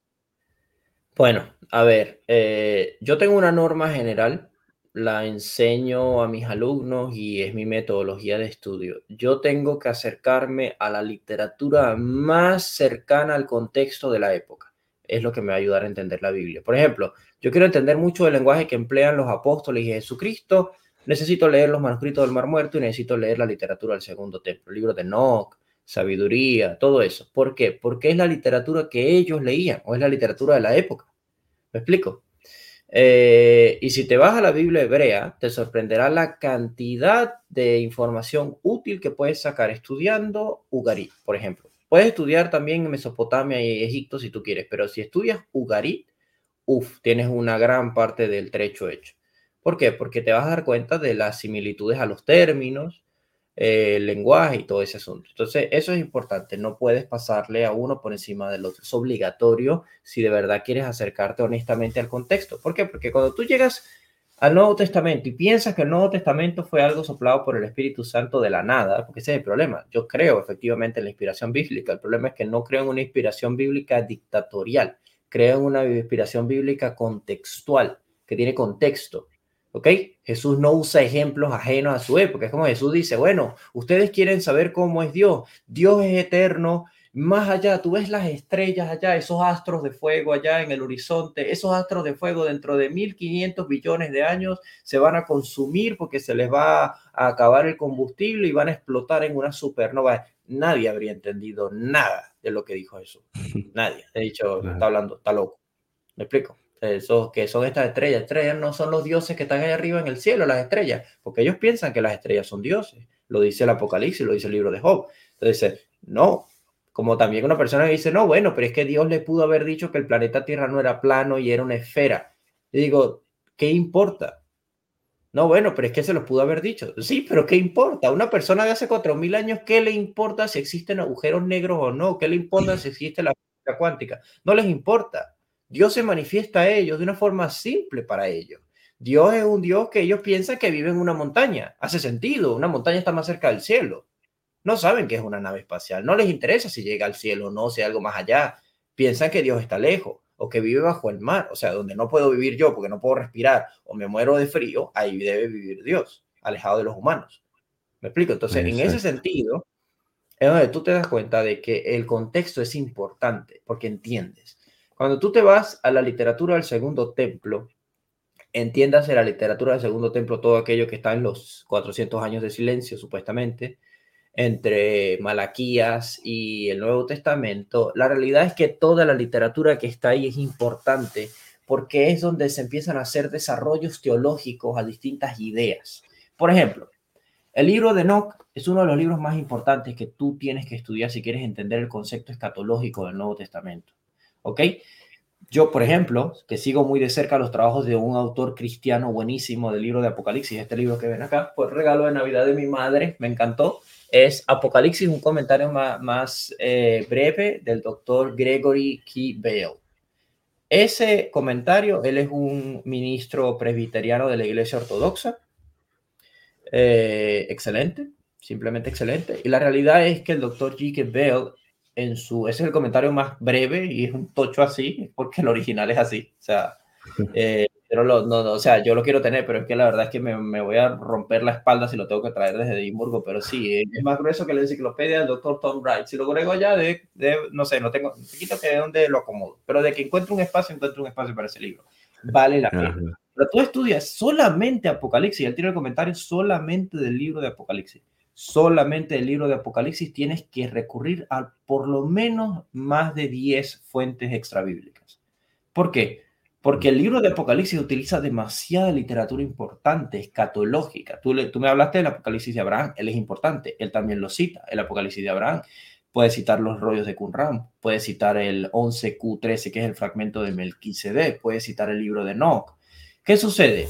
Bueno, a ver, eh, yo tengo una norma general, la enseño a mis alumnos y es mi metodología de estudio. Yo tengo que acercarme a la literatura más cercana al contexto de la época. Es lo que me va a ayudar a entender la Biblia. Por ejemplo, yo quiero entender mucho el lenguaje que emplean los apóstoles y Jesucristo. Necesito leer los manuscritos del Mar Muerto y necesito leer la literatura del Segundo Templo, el libro de Enoch, sabiduría, todo eso. ¿Por qué? Porque es la literatura que ellos leían o es la literatura de la época. ¿Me explico? Eh, y si te vas a la Biblia hebrea, te sorprenderá la cantidad de información útil que puedes sacar estudiando Ugarit, por ejemplo. Puedes estudiar también Mesopotamia y Egipto si tú quieres, pero si estudias Ugarit, uff, tienes una gran parte del trecho hecho. ¿Por qué? Porque te vas a dar cuenta de las similitudes a los términos, eh, el lenguaje y todo ese asunto. Entonces, eso es importante. No puedes pasarle a uno por encima del otro. Es obligatorio si de verdad quieres acercarte honestamente al contexto. ¿Por qué? Porque cuando tú llegas al Nuevo Testamento y piensas que el Nuevo Testamento fue algo soplado por el Espíritu Santo de la nada, porque ese es el problema. Yo creo efectivamente en la inspiración bíblica. El problema es que no creo en una inspiración bíblica dictatorial. Creo en una inspiración bíblica contextual, que tiene contexto. ¿Ok? Jesús no usa ejemplos ajenos a su época. Es como Jesús dice, bueno, ustedes quieren saber cómo es Dios. Dios es eterno. Más allá, tú ves las estrellas allá, esos astros de fuego allá en el horizonte, esos astros de fuego dentro de mil quinientos billones de años se van a consumir porque se les va a acabar el combustible y van a explotar en una supernova. Nadie habría entendido nada de lo que dijo Jesús. Nadie. He dicho, está Claro. hablando, está loco. ¿Me explico? Esos que son estas estrellas. Estrellas no son los dioses que están ahí arriba en el cielo, las estrellas, porque ellos piensan que las estrellas son dioses. Lo dice el Apocalipsis, lo dice el libro de Job. Entonces, no. Como también una persona dice, no, bueno, pero es que Dios le pudo haber dicho que el planeta Tierra no era plano y era una esfera. Y digo, ¿qué importa? No, bueno, pero es que se los pudo haber dicho. Sí, pero ¿qué importa? Una persona de hace cuatro mil años, ¿qué le importa si existen agujeros negros o no? ¿Qué le importa si existe la física cuántica? No les importa. Dios se manifiesta a ellos de una forma simple para ellos. Dios es un Dios que ellos piensan que vive en una montaña. Hace sentido, una montaña está más cerca del cielo. No saben que es una nave espacial. No les interesa si llega al cielo o no, si hay algo más allá. Piensan que Dios está lejos o que vive bajo el mar. O sea, donde no puedo vivir yo porque no puedo respirar o me muero de frío, ahí debe vivir Dios, alejado de los humanos. ¿Me explico? Entonces, en ese Exacto. sentido, es donde tú te das cuenta de que el contexto es importante porque entiendes. Cuando tú te vas a la literatura del Segundo Templo, entiéndase la literatura del Segundo Templo, todo aquello que está en los cuatrocientos años de silencio, supuestamente, entre Malaquías y el Nuevo Testamento. La realidad es que toda la literatura que está ahí es importante porque es donde se empiezan a hacer desarrollos teológicos a distintas ideas. Por ejemplo, el libro de Enoch es uno de los libros más importantes que tú tienes que estudiar si quieres entender el concepto escatológico del Nuevo Testamento. ¿Ok? Yo, por ejemplo, que sigo muy de cerca los trabajos de un autor cristiano buenísimo del libro de Apocalipsis, este libro que ven acá, fue el regalo de Navidad de mi madre, me encantó. Es Apocalipsis, un comentario más, más eh, breve del doctor Gregory K. Bale. Ese comentario, él es un ministro presbiteriano de la Iglesia Ortodoxa. Eh, excelente, simplemente excelente. Y la realidad es que el doctor G K. Bale, en su, ese es el comentario más breve y es un tocho así, porque el original es así. O sea, eh, pero lo, no, no, o sea, yo lo quiero tener, pero es que la verdad es que me, me voy a romper la espalda si lo tengo que traer desde Edimburgo. Pero sí, es más grueso que la enciclopedia del doctor Tom Wright. Si lo agrego allá, de, de, no sé, no tengo, un poquito que de dónde lo acomodo, pero de que encuentro un espacio, encuentro un espacio para ese libro. Vale la pena. Ajá. Pero tú estudias solamente Apocalipsis, él tiene el comentario solamente del libro de Apocalipsis. Solamente del libro de Apocalipsis tienes que recurrir a por lo menos más de diez fuentes extrabíblicas. ¿Por qué? Porque el libro de Apocalipsis utiliza demasiada literatura importante, escatológica. Tú, le, tú me hablaste del Apocalipsis de Abraham, él es importante, él también lo cita, el Apocalipsis de Abraham. Puede citar los rollos de Qumran, puede citar el once Q trece, que es el fragmento de Melquisedec, puede citar el libro de Enoch. ¿Qué sucede?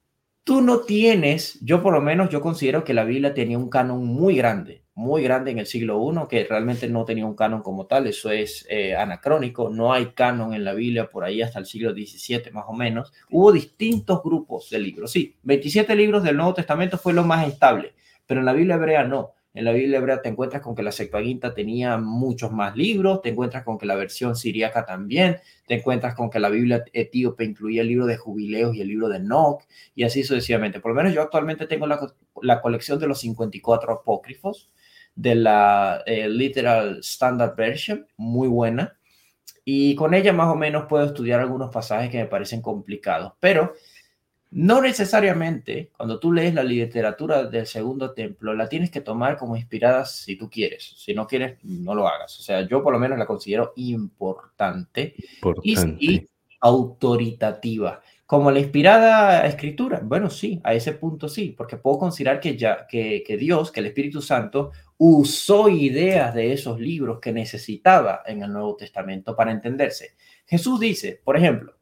Tú no tienes, yo por lo menos yo considero que la Biblia tenía un canon muy grande, muy grande en el siglo primero, que realmente no tenía un canon como tal, eso es eh, anacrónico, no hay canon en la Biblia por ahí hasta el siglo diecisiete más o menos. Hubo distintos grupos de libros, sí, veintisiete libros del Nuevo Testamento fue lo más estable, pero en la Biblia hebrea no. En la Biblia hebrea te encuentras con que la Septuaginta tenía muchos más libros, te encuentras con que la versión siríaca también, te encuentras con que la Biblia etíope incluía el libro de Jubileos y el libro de Enoch, y así sucesivamente. Por lo menos yo actualmente tengo la, la colección de los cincuenta y cuatro apócrifos de la eh, Literal Standard Version, muy buena, y con ella más o menos puedo estudiar algunos pasajes que me parecen complicados, pero no necesariamente, cuando tú lees la literatura del Segundo Templo, la tienes que tomar como inspirada si tú quieres. Si no quieres, no lo hagas. O sea, yo por lo menos la considero importante, importante. Y, y autoritativa. Como la inspirada escritura, bueno, sí, a ese punto sí, porque puedo considerar que, ya, que, que Dios, que el Espíritu Santo, usó ideas de esos libros que necesitaba en el Nuevo Testamento para entenderse. Jesús dice, por ejemplo,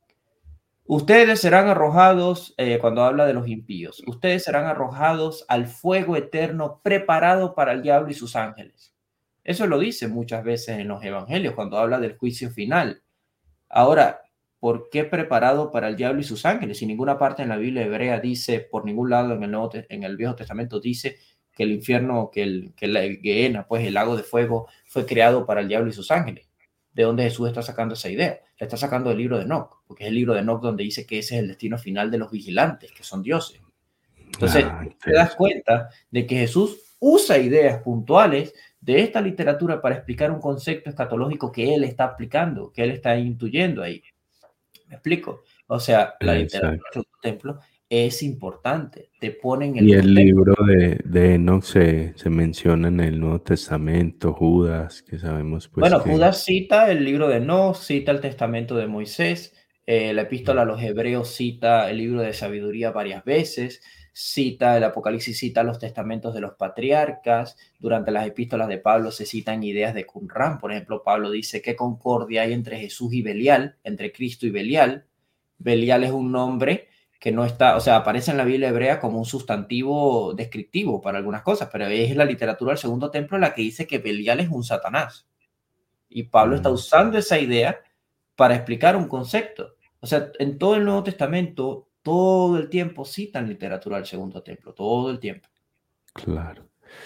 ustedes serán arrojados, eh, cuando habla de los impíos, ustedes serán arrojados al fuego eterno preparado para el diablo y sus ángeles. Eso lo dice muchas veces en los evangelios cuando habla del juicio final. Ahora, ¿por qué preparado para el diablo y sus ángeles? Si ninguna parte en la Biblia hebrea dice, por ningún lado en el, Nuevo, en el Viejo Testamento dice que el infierno, que el, que la Gehenna, pues el lago de fuego, fue creado para el diablo y sus ángeles. ¿De dónde Jesús está sacando esa idea? La está sacando del libro de Enoch, porque es el libro de Enoch donde dice que ese es el destino final de los vigilantes, que son dioses. Entonces, ah, te das cuenta de que Jesús usa ideas puntuales de esta literatura para explicar un concepto escatológico que él está aplicando, que él está intuyendo ahí. ¿Me explico? O sea, la literatura del templo es importante, te ponen el Y el libro de, de Enoch se, se menciona en el Nuevo Testamento, Judas, que sabemos pues Bueno, que... Judas cita el libro de Enoch, cita el testamento de Moisés, eh, la epístola a los hebreos cita el libro de sabiduría varias veces, cita el Apocalipsis, cita los testamentos de los patriarcas, durante las epístolas de Pablo se citan ideas de Qumran, por ejemplo, Pablo dice qué concordia hay entre Jesús y Belial, entre Cristo y Belial. Belial es un nombre que no está, o sea, aparece en la Biblia hebrea como un sustantivo descriptivo para algunas cosas, pero es la literatura del Segundo Templo la que dice que Belial es un Satanás. Y Pablo está usando esa idea para explicar un concepto. O sea, en todo el Nuevo Testamento, todo el tiempo citan literatura del Segundo Templo, todo el tiempo. Claro,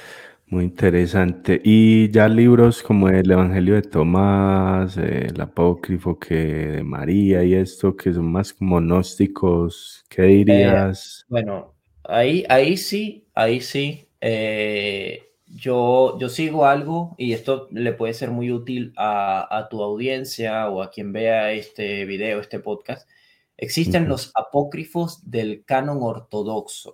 muy interesante. Y ya libros como el Evangelio de Tomás, eh, el Apócrifo que de María y esto, que son más como gnósticos, ¿qué dirías? Eh, bueno, ahí, ahí sí, ahí sí. Eh, yo, yo sigo algo y esto le puede ser muy útil a, a tu audiencia o a quien vea este video, este podcast. Existen Ujú. los apócrifos del canon ortodoxo.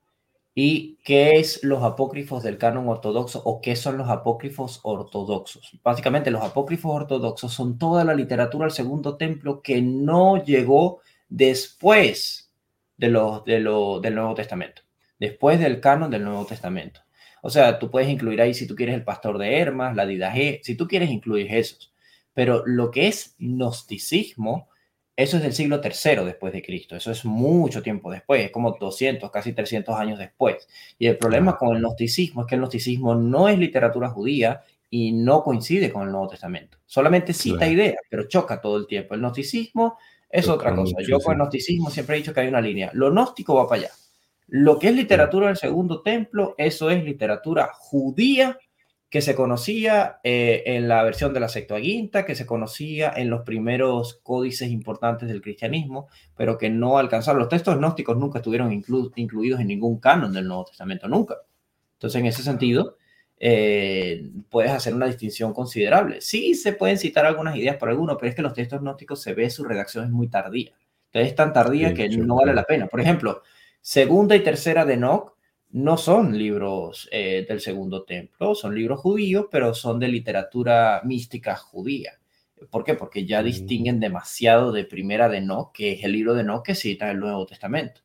¿Y qué es los apócrifos del canon ortodoxo o qué son los apócrifos ortodoxos? Básicamente, los apócrifos ortodoxos son toda la literatura del Segundo Templo que no llegó después de los, de lo, del Nuevo Testamento, después del canon del Nuevo Testamento. O sea, tú puedes incluir ahí, si tú quieres, el Pastor de Hermas, la Didaje, si tú quieres, incluir esos. Pero lo que es gnosticismo, eso es del siglo tercero después de Cristo. Eso es mucho tiempo después, es como doscientos, casi trescientos años después. Y el problema Ah, con el gnosticismo es que el gnosticismo no es literatura judía y no coincide con el Nuevo Testamento. Solamente cita claro, ideas, pero choca todo el tiempo. El gnosticismo es otra toca cosa. mucho, Yo con el sí. gnosticismo siempre he dicho que hay una línea. Lo gnóstico va para allá. Lo que es Sí, literatura del Segundo Templo, eso es literatura judía que se conocía eh, en la versión de la Septuaginta, que se conocía en los primeros códices importantes del cristianismo, pero que no alcanzaron. Los textos gnósticos nunca estuvieron inclu incluidos en ningún canon del Nuevo Testamento, nunca. Entonces, en ese sentido, eh, puedes hacer una distinción considerable. Sí se pueden citar algunas ideas por alguno, pero es que los textos gnósticos se ve su redacción es muy tardía. Entonces, es tan tardía sí, que yo no vale creo. la pena. Por ejemplo, segunda y tercera de Enoch no son libros eh, del Segundo Templo, son libros judíos, pero son de literatura mística judía. ¿Por qué? Porque ya Mm, distinguen demasiado de Primera de Enoch, que es el libro de Enoch que cita el Nuevo Testamento.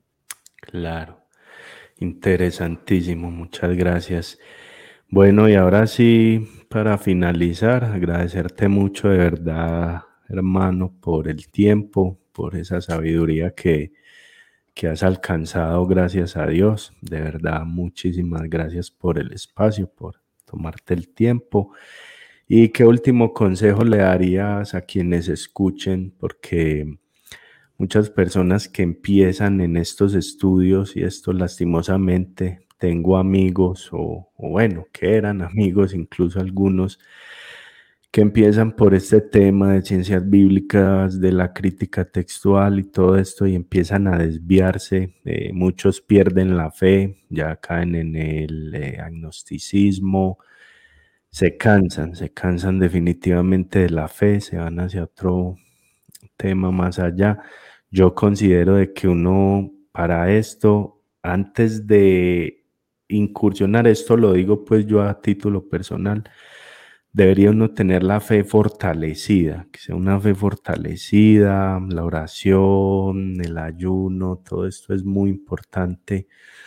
claro, interesantísimo, muchas gracias. Bueno, y ahora sí, para finalizar, agradecerte mucho de verdad, hermano, por el tiempo, por esa sabiduría que, que has alcanzado, gracias a Dios. De verdad, muchísimas gracias por el espacio, por tomarte el tiempo. ¿Y qué último consejo le darías a quienes escuchen? Porque muchas personas que empiezan en estos estudios y esto lastimosamente, tengo amigos o, o bueno, que eran amigos, incluso algunos que empiezan por este tema de ciencias bíblicas, de la crítica textual y todo esto y empiezan a desviarse. Eh, muchos pierden la fe, ya caen en el eh, agnosticismo, se cansan, se cansan definitivamente de la fe, se van hacia otro tema más allá. Yo considero de que uno para esto, antes de incursionar, esto lo digo pues yo a título personal, debería uno tener la fe fortalecida, que sea una fe fortalecida, la oración, el ayuno, todo esto es muy importante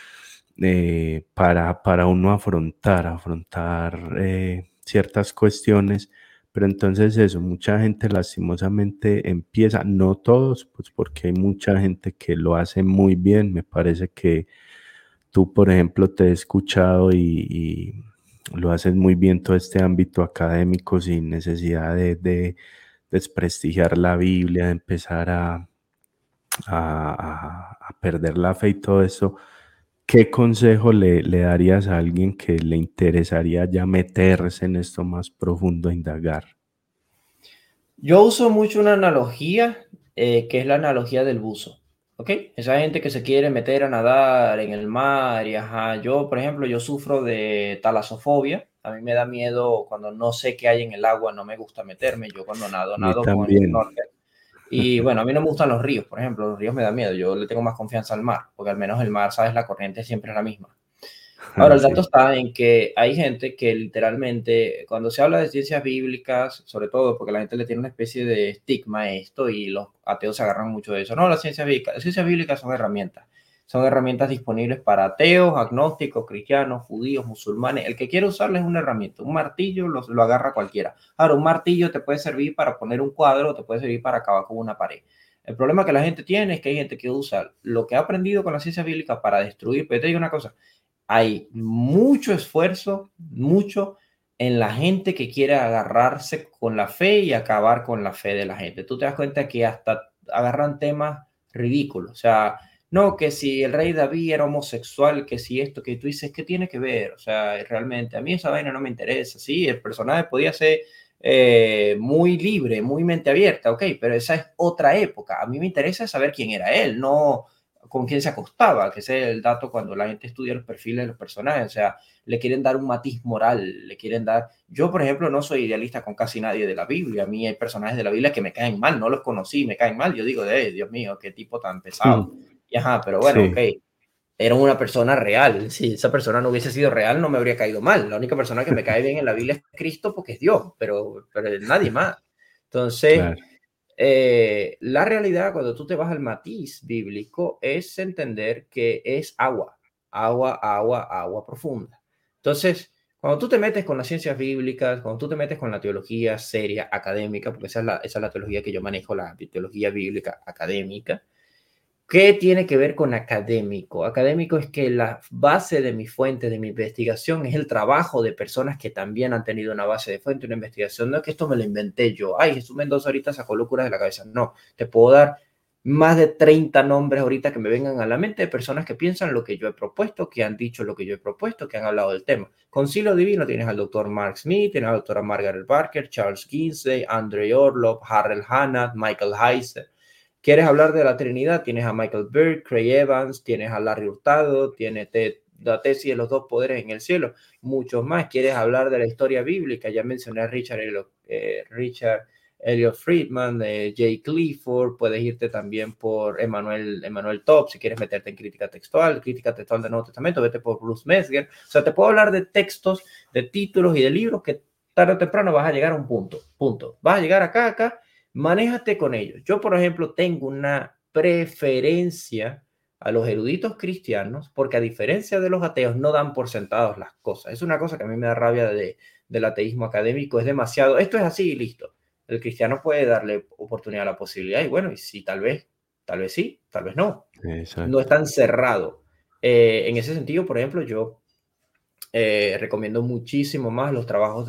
eh, para, para uno afrontar, afrontar eh, ciertas cuestiones. Pero entonces eso, mucha gente lastimosamente empieza, no todos, pues porque hay mucha gente que lo hace muy bien. Me parece que tú, por ejemplo, te he escuchado y, y lo haces muy bien todo este ámbito académico sin necesidad de, de desprestigiar la Biblia, de empezar a, a, a perder la fe y todo eso. ¿Qué consejo le, le darías a alguien que le interesaría ya meterse en esto más profundo, a indagar? Yo uso mucho una analogía, eh, que es la analogía del buzo, ¿ok? Esa gente que se quiere meter a nadar en el mar y ajá, yo, por ejemplo, yo sufro de talasofobia, a mí me da miedo cuando no sé qué hay en el agua, no me gusta meterme, yo cuando nado, A mí nado con el también. snorkel. Y bueno, a mí no me gustan los ríos, por ejemplo, los ríos me dan miedo, yo le tengo más confianza al mar, porque al menos el mar, sabes, la corriente siempre es la misma. Ahora, Ah, el dato sí, está en que hay gente que literalmente, cuando se habla de ciencias bíblicas, sobre todo porque la gente le tiene una especie de estigma a esto y los ateos se agarran mucho de eso. No, las ciencias bíblicas, las ciencias bíblicas son herramientas. Son herramientas disponibles para ateos, agnósticos, cristianos, judíos, musulmanes. El que quiera usarla es una herramienta. Un martillo lo, lo agarra cualquiera. Ahora, un martillo te puede servir para poner un cuadro, te puede servir para acabar con una pared. El problema que la gente tiene es que hay gente que usa lo que ha aprendido con la ciencia bíblica para destruir. Pero te digo una cosa, hay mucho esfuerzo, mucho en la gente que quiere agarrarse con la fe y acabar con la fe de la gente. Tú te das cuenta que hasta agarran temas ridículos. O sea, no, que si el rey David era homosexual, que si esto, que tú dices, ¿qué tiene que ver? O sea, realmente a mí esa vaina no me interesa. Sí, el personaje podía ser eh, muy libre, muy mente abierta, ok, pero esa es otra época. A mí me interesa saber quién era él, no con quién se acostaba, que ese es el dato cuando la gente estudia los perfiles de los personajes, o sea, le quieren dar un matiz moral, le quieren dar... Yo, por ejemplo, no soy idealista con casi nadie de la Biblia, a mí hay personajes de la Biblia que me caen mal, no los conocí, me caen mal, yo digo, eh, Dios mío, qué tipo tan pesado. Mm, Y ajá, pero bueno, ok, sí, era una persona real. Si esa persona no hubiese sido real, no me habría caído mal. La única persona que me cae bien en la Biblia es Cristo porque es Dios, pero, pero nadie más. Entonces, claro. eh, la realidad cuando tú te vas al matiz bíblico es entender que es agua, agua, agua, agua profunda. Entonces, cuando tú te metes con las ciencias bíblicas, cuando tú te metes con la teología seria, académica, porque esa es la, esa es la teología que yo manejo, la teología bíblica académica. ¿Qué tiene que ver con académico? Académico es que la base de mi fuente, de mi investigación, es el trabajo de personas que también han tenido una base de fuente, una investigación. No es que esto me lo inventé yo. Ay, Jesús Mendoza ahorita sacó locuras de la cabeza. No, te puedo dar más de treinta nombres ahorita que me vengan a la mente de personas que piensan lo que yo he propuesto, que han dicho lo que yo he propuesto, que han hablado del tema. Concilio Divino tienes al doctor Mark Smith, tienes a la doctora Margaret Barker, Charles Kingsley, Andre Orlov, Harold Hanna, Michael Heiser. ¿Quieres hablar de la Trinidad? Tienes a Michael Bird, Craig Evans, tienes a Larry Hurtado, tienes te, la tesis de los dos poderes en el cielo, muchos más. ¿Quieres hablar de la historia bíblica? Ya mencioné a Richard, eh, Richard Elliot Friedman, eh, Jay Clifford, puedes irte también por Emmanuel, Emmanuel Top, si quieres meterte en crítica textual, crítica textual del Nuevo Testamento, vete por Bruce Metzger. O sea, te puedo hablar de textos, de títulos y de libros que tarde o temprano vas a llegar a un punto, punto. Vas a llegar acá, acá, manéjate con ellos. Yo, por ejemplo, tengo una preferencia a los eruditos cristianos porque a diferencia de los ateos no dan por sentados las cosas. Es una cosa que a mí me da rabia de, del ateísmo académico. Es demasiado, esto es así y listo. El cristiano puede darle oportunidad a la posibilidad y bueno, y si tal vez, tal vez sí, tal vez no. No es Exacto. tan cerrado. Eh, en ese sentido, por ejemplo, yo eh, recomiendo muchísimo más los trabajos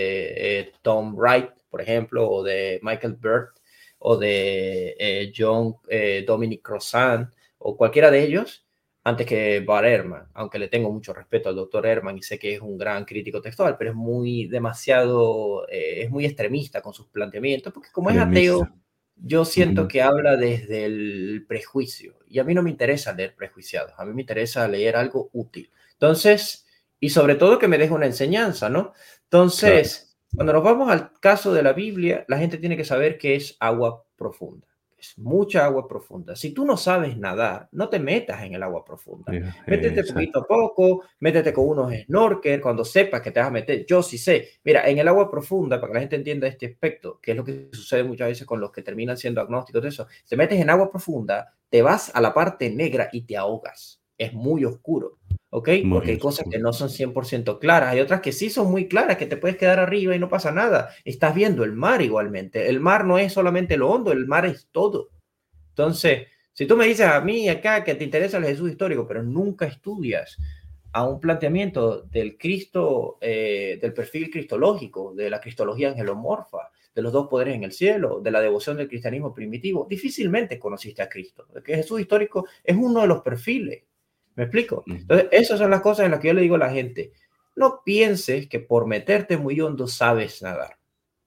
de eh, Tom Wright, por ejemplo, o de Michael Bird, o de eh, John eh, Dominic Crossan, o cualquiera de ellos, antes que Bart Ehrman, aunque le tengo mucho respeto al doctor Ehrman y sé que es un gran crítico textual, pero es muy demasiado, eh, es muy extremista con sus planteamientos, porque como es Extremista. ateo, yo siento Ujú. que habla desde el prejuicio, y a mí no me interesa leer prejuiciados, a mí me interesa leer algo útil. Entonces, y sobre todo que me deje una enseñanza, ¿no? Claro. Entonces, cuando nos vamos al caso de la Biblia, la gente tiene que saber que es agua profunda. Es mucha agua profunda. Si tú no sabes nadar, no te metas en el agua profunda. Eh, Métete Exacto. poquito a poco, métete con unos snorkel cuando sepas que te vas a meter. Yo sí sé. Mira, en el agua profunda, para que la gente entienda este aspecto, que es lo que sucede muchas veces con los que terminan siendo agnósticos, de eso, te metes en agua profunda, te vas a la parte negra y te ahogas. Es muy oscuro. ¿Ok? Porque Muy hay cosas que oscuro. no son cien por ciento claras, hay otras que sí son muy claras, que te puedes quedar arriba y no pasa nada. Estás viendo el mar igualmente. El mar no es solamente lo hondo, el mar es todo. Entonces, si tú me dices a mí acá que te interesa el Jesús histórico, pero nunca estudias a un planteamiento del Cristo, eh, del perfil cristológico, de la cristología angelomorfa, de los dos poderes en el cielo, de la devoción del cristianismo primitivo, difícilmente conociste a Cristo. Porque Jesús histórico es uno de los perfiles. ¿Me explico? Ujú. Entonces, esas son las cosas en las que yo le digo a la gente, no pienses que por meterte muy hondo sabes nadar,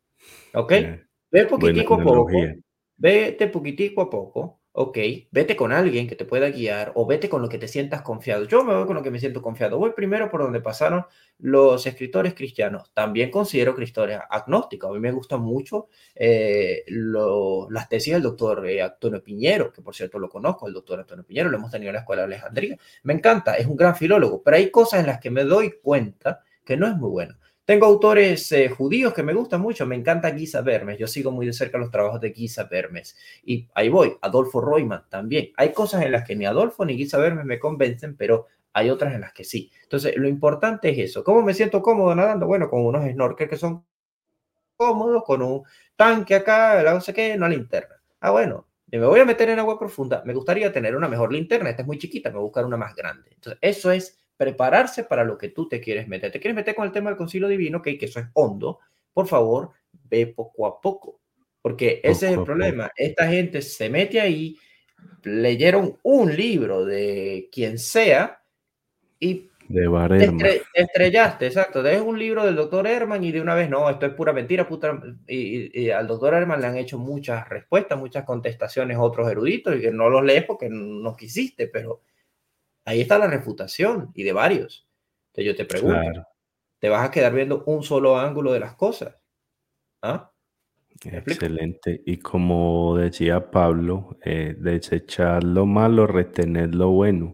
¿ok? Eh, Ve Buena poquitico a analogía. poco, vete poquitico a poco, ¿ok? Vete con alguien que te pueda guiar o vete con lo que te sientas confiado. Yo me voy con lo que me siento confiado. Voy primero por donde pasaron los escritores cristianos. También considero escritores agnósticos. A mí me gustan mucho eh, lo, las tesis del doctor eh, Antonio Piñero, que por cierto lo conozco, el doctor Antonio Piñero, lo hemos tenido en la Escuela de Alejandría. Me encanta, es un gran filólogo, pero hay cosas en las que me doy cuenta que no es muy bueno. Tengo autores eh, judíos que me gustan mucho. Me encanta Giza Vermes. Yo sigo muy de cerca los trabajos de Giza Vermes. Y ahí voy. Adolfo Royman también. Hay cosas en las que ni Adolfo ni Giza Vermes me convencen, pero hay otras en las que sí. Entonces, lo importante es eso. ¿Cómo me siento cómodo nadando? Bueno, con unos snorkels que son cómodos, con un tanque acá, no sé qué, una linterna. Ah, bueno, me voy a meter en agua profunda. Me gustaría tener una mejor linterna. Esta es muy chiquita, me voy a buscar una más grande. Entonces, eso es prepararse para lo que tú te quieres meter. ¿Te quieres meter con el tema del concilio divino? Ok, que eso es hondo. Por favor, ve poco a poco. Porque ese es Poco el a poco. problema. Esta gente se mete ahí, leyeron un libro de quien sea y De Bar Te, Ehrman. estre- te estrellaste, exacto. Es un libro del doctor Herman y de una vez, no, esto es pura mentira. Puta, y, y- y al doctor Herman le han hecho muchas respuestas, muchas contestaciones a otros eruditos y que no los lees porque no quisiste, pero ahí está la refutación y de varios. Entonces yo te pregunto, Claro, ¿te vas a quedar viendo un solo ángulo de las cosas? ¿Ah? ¿Me explico? excelente. Y como decía Pablo, eh, desechar lo malo, retener lo bueno.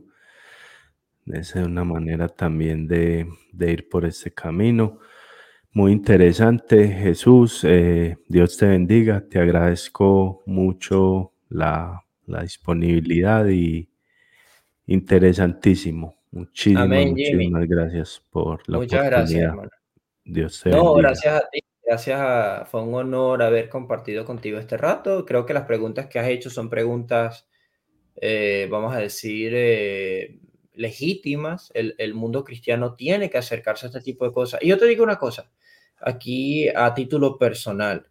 Esa es una manera también de, de ir por este camino. Muy interesante, Jesús. Eh, Dios te bendiga. Te agradezco mucho la, la disponibilidad y interesantísimo. Muchísimas, Amén, Jimmy. muchísimas gracias por la Muchas gracias, oportunidad. hermano. Dios te No, bendiga. gracias a ti. Gracias a, fue un honor haber compartido contigo este rato. Creo que las preguntas que has hecho son preguntas, eh, vamos a decir, eh, legítimas. El, el mundo cristiano tiene que acercarse a este tipo de cosas. Y yo te digo una cosa, aquí a título personal,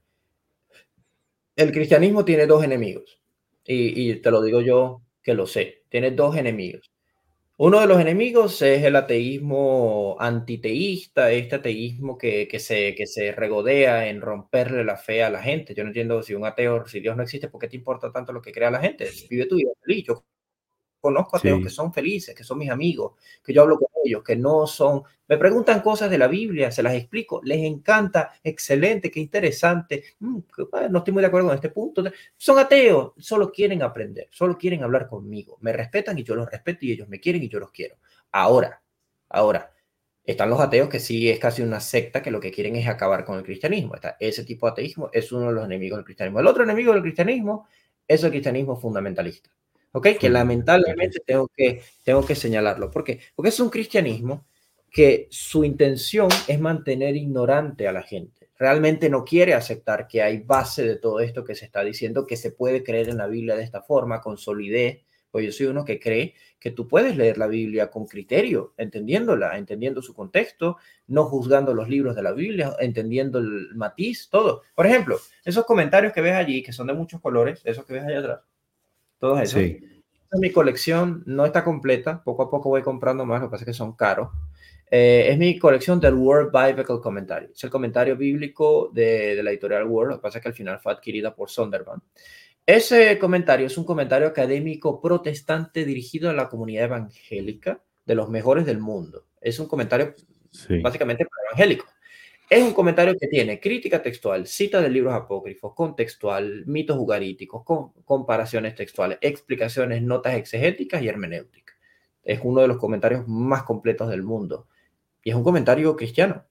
el cristianismo tiene dos enemigos. Y, y te lo digo yo que lo sé, tiene dos enemigos. Uno de los enemigos es el ateísmo antiteísta, este ateísmo que, que, se, que se regodea en romperle la fe a la gente. Yo no entiendo si un ateo, si Dios no existe, ¿por qué te importa tanto lo que crea la gente? Vive tu vida feliz. Yo conozco ateos que Sí, son felices, que son mis amigos, que yo hablo con ellos, que no son, me preguntan cosas de la Biblia, se las explico, les encanta, excelente, qué interesante, mm, que, bueno, no estoy muy de acuerdo con este punto, son ateos, solo quieren aprender, solo quieren hablar conmigo, me respetan y yo los respeto y ellos me quieren y yo los quiero. Ahora, ahora, están los ateos que sí es casi una secta que lo que quieren es acabar con el cristianismo. Está, ese tipo de ateísmo es uno de los enemigos del cristianismo. El otro enemigo del cristianismo es el cristianismo fundamentalista. ¿Ok? Que lamentablemente fundamentalista. tengo que, tengo que señalarlo. ¿Por qué? Porque es un cristianismo que su intención es mantener ignorante a la gente. Realmente no quiere aceptar que hay base de todo esto que se está diciendo, que se puede creer en la Biblia de esta forma, con solidez. Pues yo soy uno que cree que tú puedes leer la Biblia con criterio, entendiéndola, entendiendo su contexto, no juzgando los libros de la Biblia, entendiendo el matiz, todo. Por ejemplo, esos comentarios que ves allí, que son de muchos colores, esos que ves allá atrás, todos esos. Sí, Mi colección no está completa, poco a poco voy comprando más, lo que pasa es que son caros. Eh, es mi colección del World Biblical Commentary. Es el comentario bíblico de, de la editorial World, lo que pasa es que al final fue adquirida por Sondervan. Ese comentario es un comentario académico protestante dirigido a la comunidad evangélica de los mejores del mundo. Es un comentario sí. básicamente para evangélicos. Es un comentario que tiene crítica textual, cita de libros apócrifos, contextual, mitos ugaríticos, con, comparaciones textuales, explicaciones, notas exegéticas y hermenéutica. Es uno de los comentarios más completos del mundo. Y es un comentario cristiano.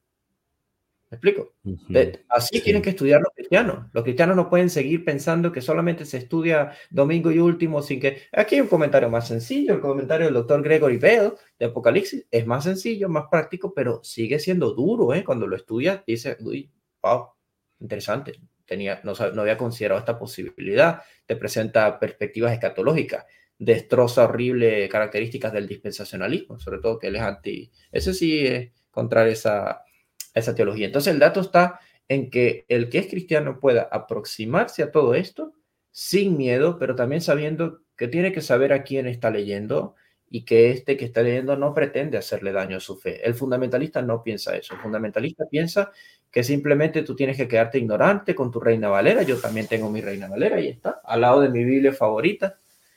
¿Me explico? Ujú, De- así tienen sí. que estudiar los cristianos. Los cristianos no pueden seguir pensando que solamente se estudia domingo y último sin que... Aquí hay un comentario más sencillo, el comentario del doctor Gregory Bell de Apocalipsis es más sencillo, más práctico, pero sigue siendo duro, ¿eh? Cuando lo estudias, dices, uy, wow, interesante. Tenía, no, sab- no había considerado esta posibilidad. Te presenta perspectivas escatológicas, destroza horrible características del dispensacionalismo, sobre todo que él es anti... Ese sí es contra esa esa teología. Entonces el dato está en que el que es cristiano pueda aproximarse a todo esto sin miedo, pero también sabiendo que tiene que saber a quién está leyendo y que este que está leyendo no pretende hacerle daño a su fe. El fundamentalista no piensa eso. El fundamentalista piensa que simplemente tú tienes que quedarte ignorante con tu Reina Valera. Yo también tengo mi Reina Valera, ahí está, al lado de mi Biblia favorita.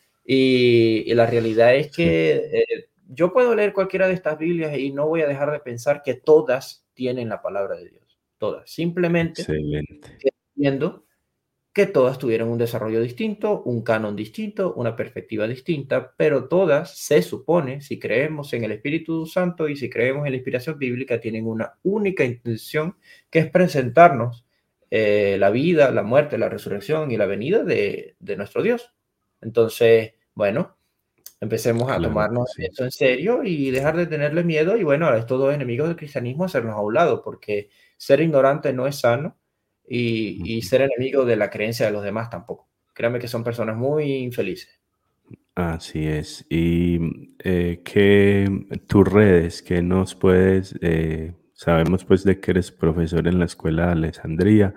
Y, y la realidad es Sí, que eh, yo puedo leer cualquiera de estas Biblias y no voy a dejar de pensar que todas tienen la palabra de Dios. Todas. Simplemente excelente. viendo que todas tuvieron un desarrollo distinto, un canon distinto, una perspectiva distinta, pero todas se supone, si creemos en el Espíritu Santo y si creemos en la inspiración bíblica, tienen una única intención que es presentarnos eh, la vida, la muerte, la resurrección y la venida de, de nuestro Dios. Entonces, bueno, empecemos a Claro que tomarnos sí. eso en serio y dejar de tenerle miedo y bueno, a estos dos enemigos del cristianismo hacernos a un lado, porque ser ignorante no es sano y, y Ujú. ser enemigo de la creencia de los demás tampoco. Créanme que son personas muy infelices. Así es. Y eh, que tus redes, que nos puedes, eh, sabemos pues de que eres profesor en la escuela de Alejandría.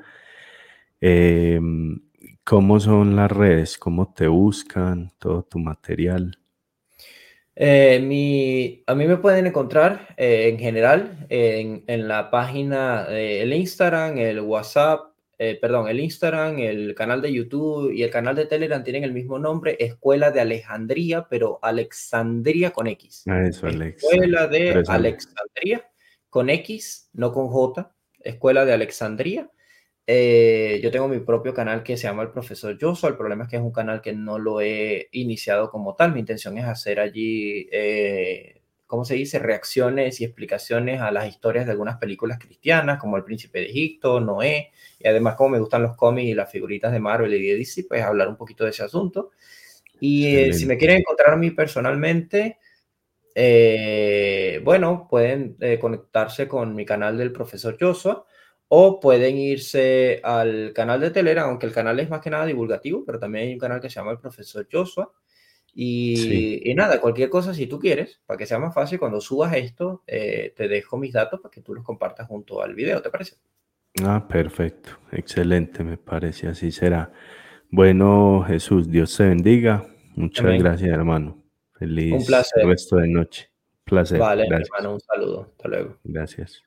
Em, ¿cómo son las redes? ¿Cómo te buscan todo tu material? Eh, mi, a mí me pueden encontrar eh, en general en, en la página, eh, el Instagram, el WhatsApp, eh, perdón, el Instagram, el canal de YouTube y el canal de Telegram tienen el mismo nombre, Escuela de Alejandría, pero Alexandría con X. A eso, Alexa. Escuela Pero de es Ale- Alexandría con X, no con J. Escuela de Alexandría. Eh, yo tengo mi propio canal que se llama El Profesor Yoso. El problema es que es un canal que no lo he iniciado como tal. Mi intención es hacer allí, eh, ¿cómo se dice? Reacciones y explicaciones a las historias de algunas películas cristianas, como El Príncipe de Egipto, Noé, y además como me gustan los cómics y las figuritas de Marvel y de D C, pues hablar un poquito de ese asunto. Y eh, si me excelente. quieren encontrar a mí personalmente, eh, bueno, pueden eh, conectarse con mi canal del Profesor Joshua o pueden irse al canal de Telegram, aunque el canal es más que nada divulgativo, pero también hay un canal que se llama el Profesor Joshua. Sí. Y, y nada, cualquier cosa, si tú quieres, para que sea más fácil, cuando subas esto, eh, te dejo mis datos para que tú los compartas junto al video, ¿te parece? Ah, perfecto. Excelente, me parece. Así será. Bueno, Jesús, Dios te bendiga. Muchas Amén. gracias, hermano. Un Feliz placer. resto de noche. Placer. Vale, mi Gracias. hermano, un saludo. Hasta luego. Gracias.